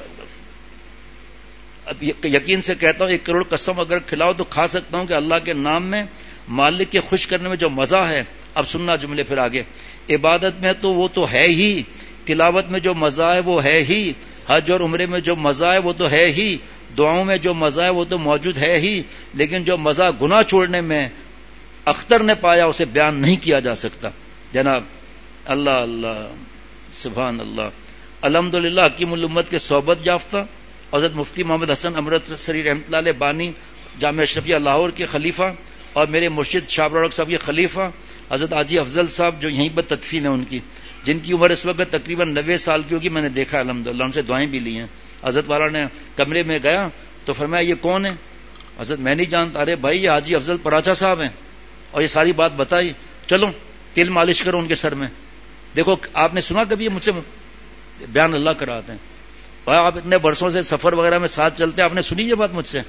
یقین سے کہتا ہوں 1 کروڑ قسم اگر کھلاؤ تو کھا سکتا ہوں کہ اللہ کے نام میں مالک کے خوش کرنے میں جو مزہ ہے. اب سننا جملے پھر آگے. عبادت میں تو وہ تو ہے ہی, تلاوت میں جو مزہ ہے وہ ہے ہی, حج اور عمرے میں جو مزہ ہے وہ تو ہے ہی, دعاؤں میں جو مزہ ہے وہ تو موجود ہے ہی, لیکن جو مزہ گناہ چھوڑنے میں اختر نے پایا اسے بیان نہیں کیا جا سکتا جناب. اللہ اللہ سبحان اللہ. الحمدللہ حکیم الامت کے صحبت یافتہ حضرت مفتی محمد حسن امرتسری رحمۃ اللہ علیہ بانی جامعہ اشرفیہ لاہور کے خلیفہ اور میرے مرشد شاہ ابرارق صاحب کے خلیفہ حضرت حاجی افضل صاحب جو یہیں پر تدفین ہے ان کی, جن کی عمر اس وقت تقریباً 90 سال کی ہوگی, میں نے دیکھا الحمدللہ, ان سے دعائیں بھی لی ہیں. حضرت والا نے کمرے میں گیا تو فرمایا یہ کون ہے؟ حضرت میں نہیں جانتا. ارے بھائی یہ حاجی افضل پراچا صاحب ہیں, اور یہ ساری بات بتائی. چلو تیل مالش کرو ان کے سر میں. دیکھو آپ نے سنا کبھی مجھ سے بیان اللہ کراتے ہیں, بھائی آپ اتنے برسوں سے سفر وغیرہ میں ساتھ چلتے ہیں, آپ نے سنی یہ بات مجھ سے؟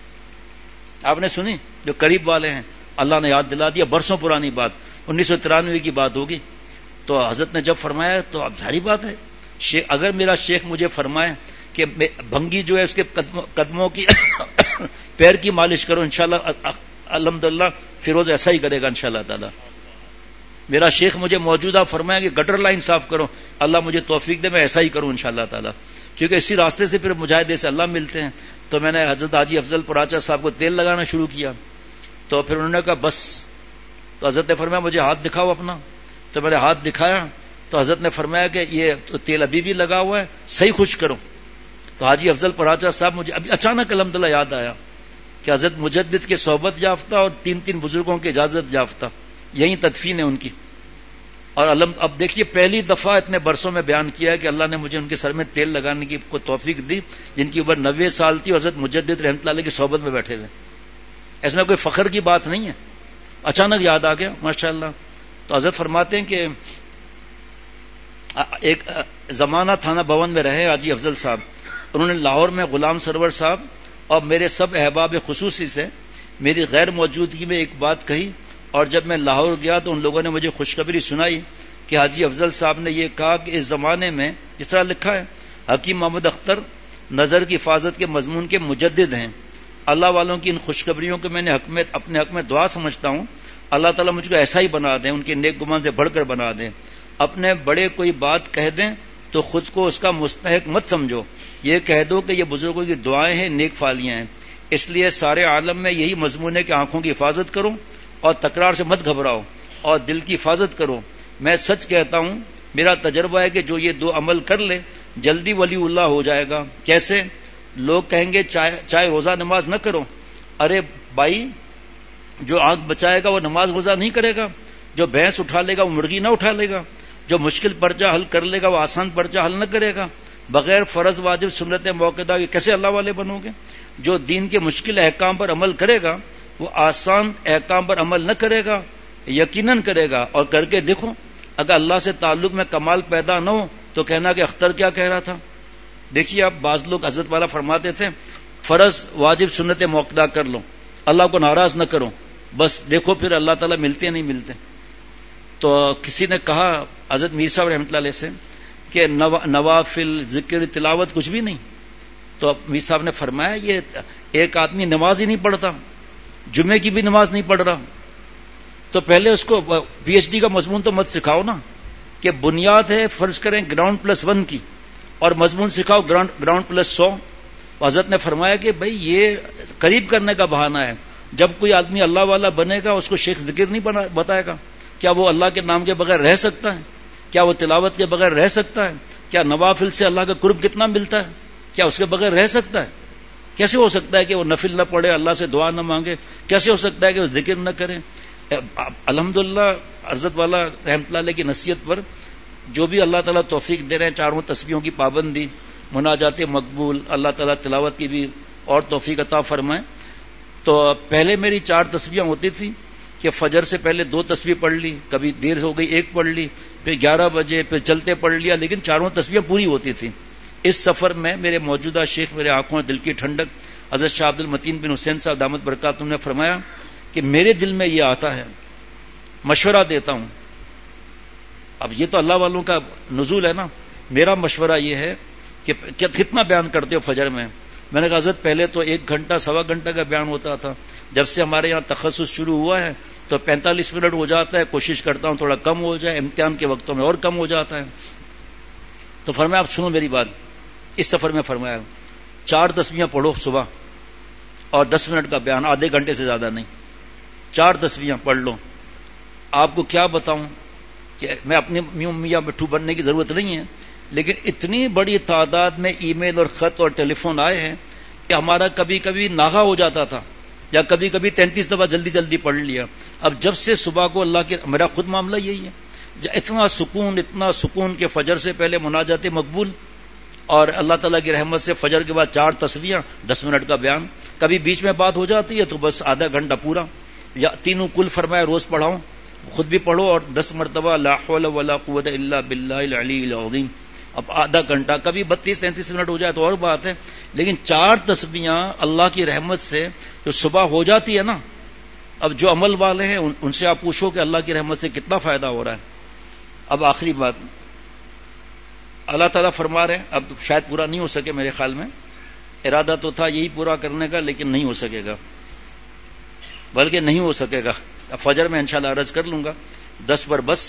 آپ نے سنی؟ جو قریب والے ہیں اللہ نے یاد دلا دیا, برسوں پرانی بات, 1993 کی بات ہوگی. تو حضرت نے جب فرمایا تو اب ظاہری بات ہے, اگر میرا شیخ مجھے فرمائے کہ بھنگی جو ہے اس کے قدموں کی پیر کی مالش کرو, انشاءاللہ الحمدللہ فیروز ایسا ہی کرے گا انشاءاللہ تعالی. میرا شیخ مجھے موجودہ فرمایا کہ گٹر لائن صاف کرو, اللہ مجھے توفیق دے میں ایسا ہی کروں انشاءاللہ تعالی, کیونکہ اسی راستے سے پھر مجاہدے سے اللہ ملتے ہیں. تو میں نے حضرت حاجی افضل پراچا صاحب کو تیل لگانا شروع کیا, تو پھر انہوں نے کہا بس. تو حضرت نے فرمایا مجھے ہاتھ دکھاؤ اپنا, تو میں نے ہاتھ دکھایا تو حضرت نے فرمایا کہ یہ تو تیل ابھی بھی لگا ہوا ہے, صحیح خشک کرو. تو حاجی افضل پراچا صاحب مجھے ابھی اچانک الحمدللہ یاد آیا کہ حضرت مجدد کے صحبت یافتہ اور 3 بزرگوں کی اجازت یافتہ, یہی تدفین ہے ان کی. اور اب دیکھیے پہلی دفعہ اتنے برسوں میں بیان کیا ہے کہ اللہ نے مجھے ان کے سر میں تیل لگانے کی کو توفیق دی, جن کی عمر 90 سال تھی, حضرت مجدد رحمۃ اللہ علیہ کی صحبت میں بیٹھے ہوئے. اس میں کوئی فخر کی بات نہیں ہے, اچانک یاد آ گیا ماشاءاللہ. تو حضرت فرماتے ہیں کہ ایک زمانہ تھانہ بھون میں رہے حاجی افضل صاحب, انہوں نے لاہور میں غلام سرور صاحب اور میرے سب احباب خصوصی سے میری غیر موجودگی میں ایک بات کہی, اور جب میں لاہور گیا تو ان لوگوں نے مجھے خوشخبری سنائی کہ حاجی افضل صاحب نے یہ کہا کہ اس زمانے میں جس طرح لکھا ہے حکیم محمد اختر نظر کی حفاظت کے مضمون کے مجدد ہیں. اللہ والوں کی ان خوشخبریوں کو میں نے اپنے حق میں دعا سمجھتا ہوں, اللہ تعالیٰ مجھ کو ایسا ہی بنا دیں, ان کے نیک گمان سے بڑھ کر بنا دیں. اپنے بڑے کوئی بات کہہ دیں تو خود کو اس کا مستحق مت سمجھو, یہ کہہ دو کہ یہ بزرگوں کی دعائیں ہیں, نیک فالیاں ہیں. اس لیے سارے عالم میں یہی مضمون ہے کہ آنکھوں کی حفاظت کرو اور تکرار سے مت گھبراؤ اور دل کی حفاظت کرو. میں سچ کہتا ہوں, میرا تجربہ ہے کہ جو یہ 2 عمل کر لے جلدی ولی اللہ ہو جائے گا. کیسے؟ لوگ کہیں گے چاہے روزہ نماز نہ کرو. ارے بھائی, جو آنکھ بچائے گا وہ نماز روزہ نہیں کرے گا, جو بھینس اٹھا لے گا وہ مرغی نہ اٹھا لے گا, جو مشکل پرچہ حل کر لے گا وہ آسان پرچہ حل نہ کرے گا. بغیر فرض واجب سنت موقعہ کے کیسے اللہ والے بنو گے؟ جو دین کے مشکل احکام پر عمل کرے گا وہ آسان احکام پر عمل نہ کرے گا, یقیناً کرے گا. اور کر کے دیکھو, اگر اللہ سے تعلق میں کمال پیدا نہ ہو تو کہنا کہ اختر کیا کہہ رہا تھا. دیکھیے آپ بعض لوگ حضرت والا فرماتے تھے فرض واجب سنت موقعہ کر لو, اللہ کو ناراض نہ کرو, بس دیکھو پھر اللہ تعالیٰ ملتے نہیں ملتے. تو کسی نے کہا حضرت میر صاحب رحمۃ اللہ علیہ سے کہ نوافل ذکر تلاوت کچھ بھی نہیں. تو میر صاحب نے فرمایا یہ ایک آدمی نماز ہی نہیں پڑھتا, جمعے کی بھی نماز نہیں پڑھ رہا, تو پہلے اس کو PhD کا مضمون تو مت سکھاؤ نا. کہ بنیاد ہے فرض کریں گراؤنڈ+1 کی اور مضمون سکھاؤ گراؤنڈ+100. حضرت نے فرمایا کہ بھئی یہ قریب کرنے کا بہانہ ہے. جب کوئی آدمی اللہ والا بنے گا اس کو شیخ ذکر نہیں بتائے گا. کیا وہ اللہ کے نام کے بغیر رہ سکتا ہے؟ کیا وہ تلاوت کے بغیر رہ سکتا ہے؟ کیا نوافل سے اللہ کا قرب کتنا ملتا ہے؟ کیا اس کے بغیر رہ سکتا ہے؟ کیسے ہو سکتا ہے کہ وہ نفل نہ پڑھے، اللہ سے دعا نہ مانگے؟ کیسے ہو سکتا ہے کہ وہ ذکر نہ کرے؟ الحمدللہ حضرت والا رحمۃ اللہ علیہ کی نصیحت پر جو بھی اللہ تعالیٰ توفیق دے رہے ہیں، 4 تسبیحوں کی پابندی، مناجات مقبول، اللہ تعالیٰ تلاوت کی بھی اور توفیق عطا فرمائے. تو پہلے میری 4 تسبیحیں ہوتی تھی کہ فجر سے پہلے 2 تسبیح پڑھ لی، کبھی دیر ہو گئی 1 پڑھ لی، پھر 11 بجے پھر چلتے پڑھ لیا، لیکن 4 تسبیحیں پوری ہوتی تھی. اس سفر میں میرے موجودہ شیخ میرے آنکھوں میں دل کی ٹھنڈک حضرت شاہ عبد المتین بن حسین صاحب دامت برکاتہم نے فرمایا کہ میرے دل میں یہ آتا ہے، مشورہ دیتا ہوں. اب یہ تو اللہ والوں کا نزول ہے نا. میرا مشورہ یہ ہے کہ کتنا بیان کرتے ہو فجر میں؟ میں نے کہا حضرت پہلے تو 1 گھنٹہ 1.25 گھنٹہ کا بیان ہوتا تھا، جب سے ہمارے یہاں تخصص شروع ہوا ہے تو 45 منٹ ہو جاتا ہے. کوشش کرتا ہوں تھوڑا کم ہو جائے، امتحان کے وقتوں میں اور کم ہو جاتا ہے. تو فرمایا آپ سنو میری بات. اس سفر میں فرمایا 4 تسبیحیں پڑھو صبح اور 10 منٹ کا بیان، آدھے گھنٹے سے زیادہ نہیں. 4 تسبیحیں پڑھ لو. آپ کو کیا بتاؤں کہ میں اپنے میاں مٹھو بننے کی ضرورت نہیں ہے، لیکن اتنی بڑی تعداد میں ای میل اور خط اور ٹیلی فون آئے ہیں کہ ہمارا کبھی کبھی ناغا ہو جاتا تھا، یا کبھی کبھی 33 دفعہ جلدی جلدی پڑھ لیا. اب جب سے صبح کو اللہ کے، میرا خود معاملہ یہی ہے، اتنا سکون کہ فجر سے پہلے مناجات مقبول اور اللہ تعالیٰ کی رحمت سے فجر کے بعد 4 تسبیحیں، 10 منٹ کا بیان. کبھی بیچ میں بات ہو جاتی ہے تو بس آدھا گھنٹہ پورا. یا 3 کل فرمایا روز پڑھاؤں، خود بھی پڑھو اور 10 مرتبہ لا حول ولا قوت الا باللہ العلی العظیم. اب آدھا گھنٹہ، کبھی 32-33 منٹ ہو جائے تو اور بات ہے، لیکن 4 تسبیحاں اللہ کی رحمت سے جو صبح ہو جاتی ہے نا. اب جو عمل والے ہیں ان سے آپ پوچھو کہ اللہ کی رحمت سے کتنا فائدہ ہو رہا ہے. اب آخری بات، اللہ تعالیٰ فرما رہے ہیں، اب شاید پورا نہیں ہو سکے میرے خیال میں، ارادہ تو تھا یہی پورا کرنے کا لیکن نہیں ہو سکے گا، بلکہ نہیں ہو سکے گا. اب فجر میں انشاءاللہ عرض کر لوں گا 10 پر بس.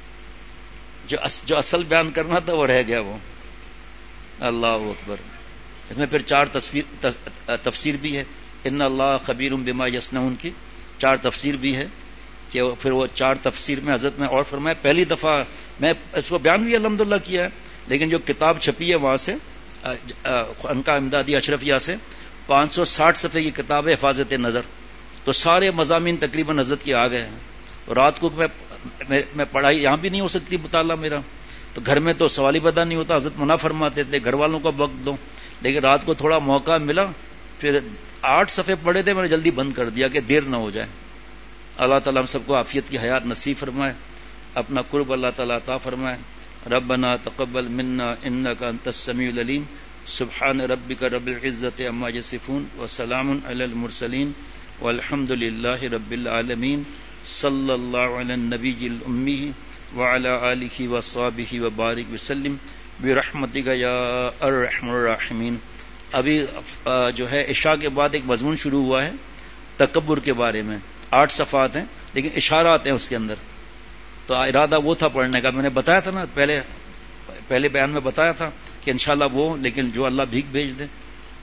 جو اصل بیان کرنا تھا وہ رہ گیا. وہ اللہ اکبر. اس میں پھر 4 تفسیر بھی ہے، ان اللہ خبیر بما یصنعون کی 4 تفسیر بھی ہے کہ پھر وہ 4 تفسیر میں حضرت میں اور فرمایا. پہلی دفعہ میں اس کو بیان بھی الحمدللہ کیا ہے، لیکن جو کتاب چھپی ہے وہاں سے خانقاہ امدادی اشرفیہ سے 560 صفحے کی کتاب ہے حفاظت نظر. تو سارے مضامین تقریباً حضرت کے آ گئے ہیں. تو رات کو میں پڑھائی یہاں بھی نہیں ہو سکتی مطالعہ میرا، تو گھر میں تو سوال ہی پیدا نہیں ہوتا. حضرت منع فرماتے تھے گھر والوں کو وقت دو، لیکن رات کو تھوڑا موقع ملا، پھر 8 صفحے پڑھے تھے، میں نے جلدی بند کر دیا کہ دیر نہ ہو جائے. اللہ تعالیٰ ہم سب کو عافیت کی حیات نصیب فرمائے، اپنا قرب اللہ تعالیٰ عطا فرمائے. ربنا تقبل منا انک انت السمیع العلیم. سبحان ربک رب العزت عما یصفون وسلام علی المرسلین والحمد للہ رب العالمین. صلی اللہ علی النبی الامی وعلی آلہ وصحبہ وبارک وسلم برحمتک یا ارحم الراحمین. ابھی جو ہے عشاء کے بعد ایک مضمون شروع ہوا ہے تکبر کے بارے میں. 8 صفحات ہیں لیکن اشارات ہیں اس کے اندر. تو ارادہ وہ تھا پڑھنے کا، میں نے بتایا تھا نا پہلے بیان میں بتایا تھا کہ انشاءاللہ وہ، لیکن جو اللہ بھیک بھیج دے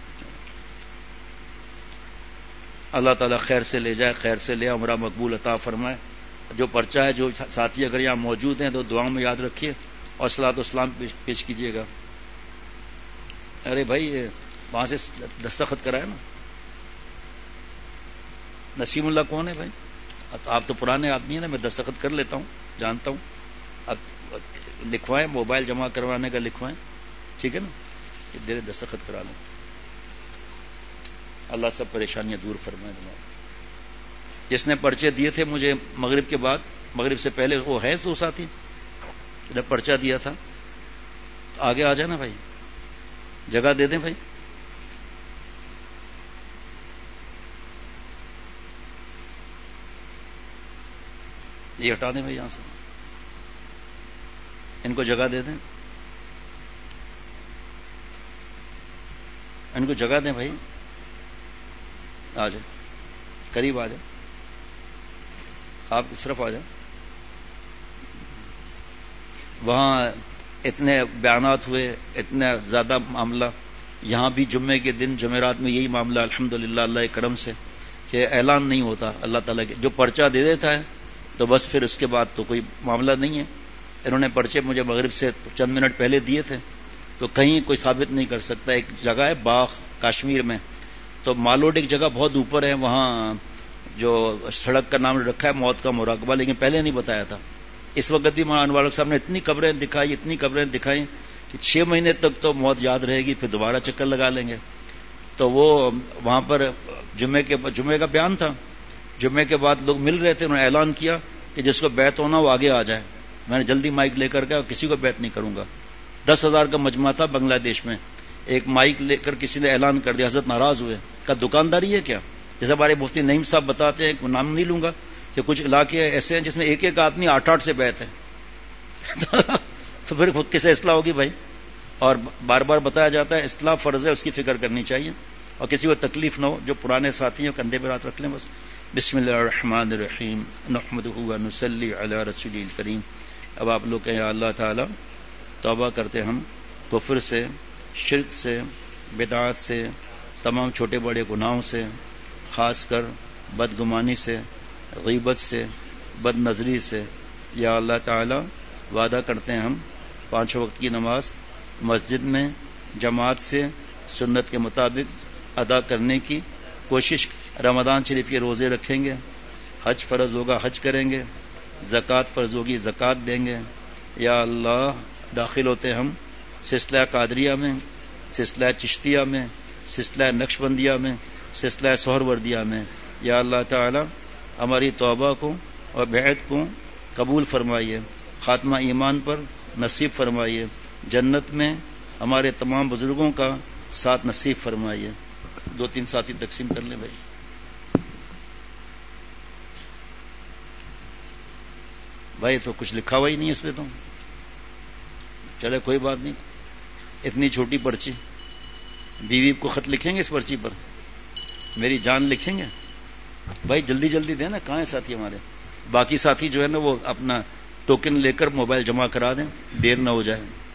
اللہ تعالیٰ خیر سے لے جائے، خیر سے لے عمرہ مقبول عطا فرمائے. جو پرچہ ہے، جو ساتھی اگر یہاں موجود ہیں تو دعاؤں میں یاد رکھیے اور صلاۃ و اسلام پیش کیجیے گا. ارے بھائی وہاں سے دستخط کرائے نا. نسیم اللہ کون ہے بھائی؟ آپ تو پرانے آدمی ہیں نا، میں دستخط کر لیتا ہوں، جانتا ہوں. اب لکھوائیں، موبائل جمع کروانے کا لکھوائیں، ٹھیک ہے نا؟ دیر دستخط کرا لیں. اللہ سب پریشانیاں دور فرمائے. جس نے پرچے دیے تھے مجھے مغرب کے بعد، مغرب سے پہلے، وہ ہے تو ساتھی جب پرچہ دیا تھا، تو آگے آ جائے نا بھائی، جگہ دے دیں بھائی. یہ ہٹا دیں بھائی یہاں سے، ان کو جگہ دے دیں، ان کو جگہ دیں بھائی. آ جائے، قریب آ جائے، آپ اس طرف آ جائیں. وہاں اتنے بیانات ہوئے، اتنا زیادہ معاملہ. یہاں بھی جمعے کے دن جمعرات میں یہی معاملہ الحمدللہ اللہ کے کرم سے کہ اعلان نہیں ہوتا اللہ تعالیٰ کے. جو پرچہ دے دیتا ہے تو بس پھر اس کے بعد تو کوئی معاملہ نہیں ہے. انہوں نے پرچے مجھے مغرب سے چند منٹ پہلے دیے تھے تو کہیں کوئی ثابت نہیں کر سکتا. ایک جگہ ہے باغ کشمیر میں، تو مالوڈ ایک جگہ بہت اوپر ہے، وہاں جو سڑک کا نام رکھا ہے موت کا مراقبہ، لیکن پہلے نہیں بتایا تھا. اس وقت بھی مولانا انوار صاحب نے اتنی قبریں دکھائی کہ 6 مہینے تک تو موت یاد رہے گی، پھر دوبارہ چکر لگا لیں گے. تو وہ وہاں پر جمعے کا بیان تھا. جمعے کے بعد لوگ مل رہے تھے، انہوں نے اعلان کیا کہ جس کو بیعت ہونا وہ آگے آ جائے. میں نے جلدی مائک لے کر گیا، کسی کو بیعت نہیں کروں گا. 10,000 کا مجمع تھا بنگلہ دیش میں. ایک مائک لے کر کسی نے اعلان کر دیا، حضرت ناراض ہوئے، کہ دکانداری ہے کیا؟ جیسے ہمارے مفتی نعیم صاحب بتاتے ہیں، نام نہیں لوں گا، کہ کچھ علاقے ایسے ہیں جس میں ایک آدمی 8 سے بیعت ہے. تو پھر کسے اصلاح ہوگی بھائی؟ اور بار بار بتایا جاتا ہے اصلاح فرض ہے، اس کی فکر کرنی چاہیے اور کسی کو تکلیف نہ ہو. جو پرانے ساتھی ہیں کندھے پر ہاتھ رکھ لیں بس. بسم اللہ الرحمن الرحیم نحمدہ ونصلی علی رسول الکریم. اب آپ لوگ کہیں یا اللہ تعالی توبہ کرتے ہم کفر سے، شرک سے، بدعات سے، تمام چھوٹے بڑے گناہوں سے، خاص کر بدگمانی سے، غیبت سے، بد نظری سے. یا اللہ تعالی وعدہ کرتے ہیں ہم 5 وقت کی نماز مسجد میں جماعت سے سنت کے مطابق ادا کرنے کی کوشش. رمضان شریف کے روزے رکھیں گے، حج فرض ہوگا حج کریں گے، زکوٰۃ فرض ہوگی زکوٰۃ دیں گے. یا اللہ داخل ہوتے ہم سلسلہ قادریہ میں، سلسلہ چشتیہ میں، سلسلہ نقشبندیہ میں، سلسلہ سہروردیہ میں. یا اللہ تعالی ہماری توبہ کو اور بیعت کو قبول فرمائیے، خاتمہ ایمان پر نصیب فرمائیے، جنت میں ہمارے تمام بزرگوں کا ساتھ نصیب فرمائیے. 2-3 ساتھی تقسیم کر لیں بھائی. بھائی تو کچھ لکھا ہوا ہی نہیں اس پہ، تو چلے کوئی بات نہیں. اتنی چھوٹی پرچی، بیوی کو خط لکھیں گے اس پرچی پر، میری جان لکھیں گے بھائی. جلدی جلدی دیں نا، کہاں ہیں ساتھی ہمارے؟ باقی ساتھی جو ہے نا وہ اپنا ٹوکن لے کر موبائل جمع کرا دیں، دیر نہ ہو جائے.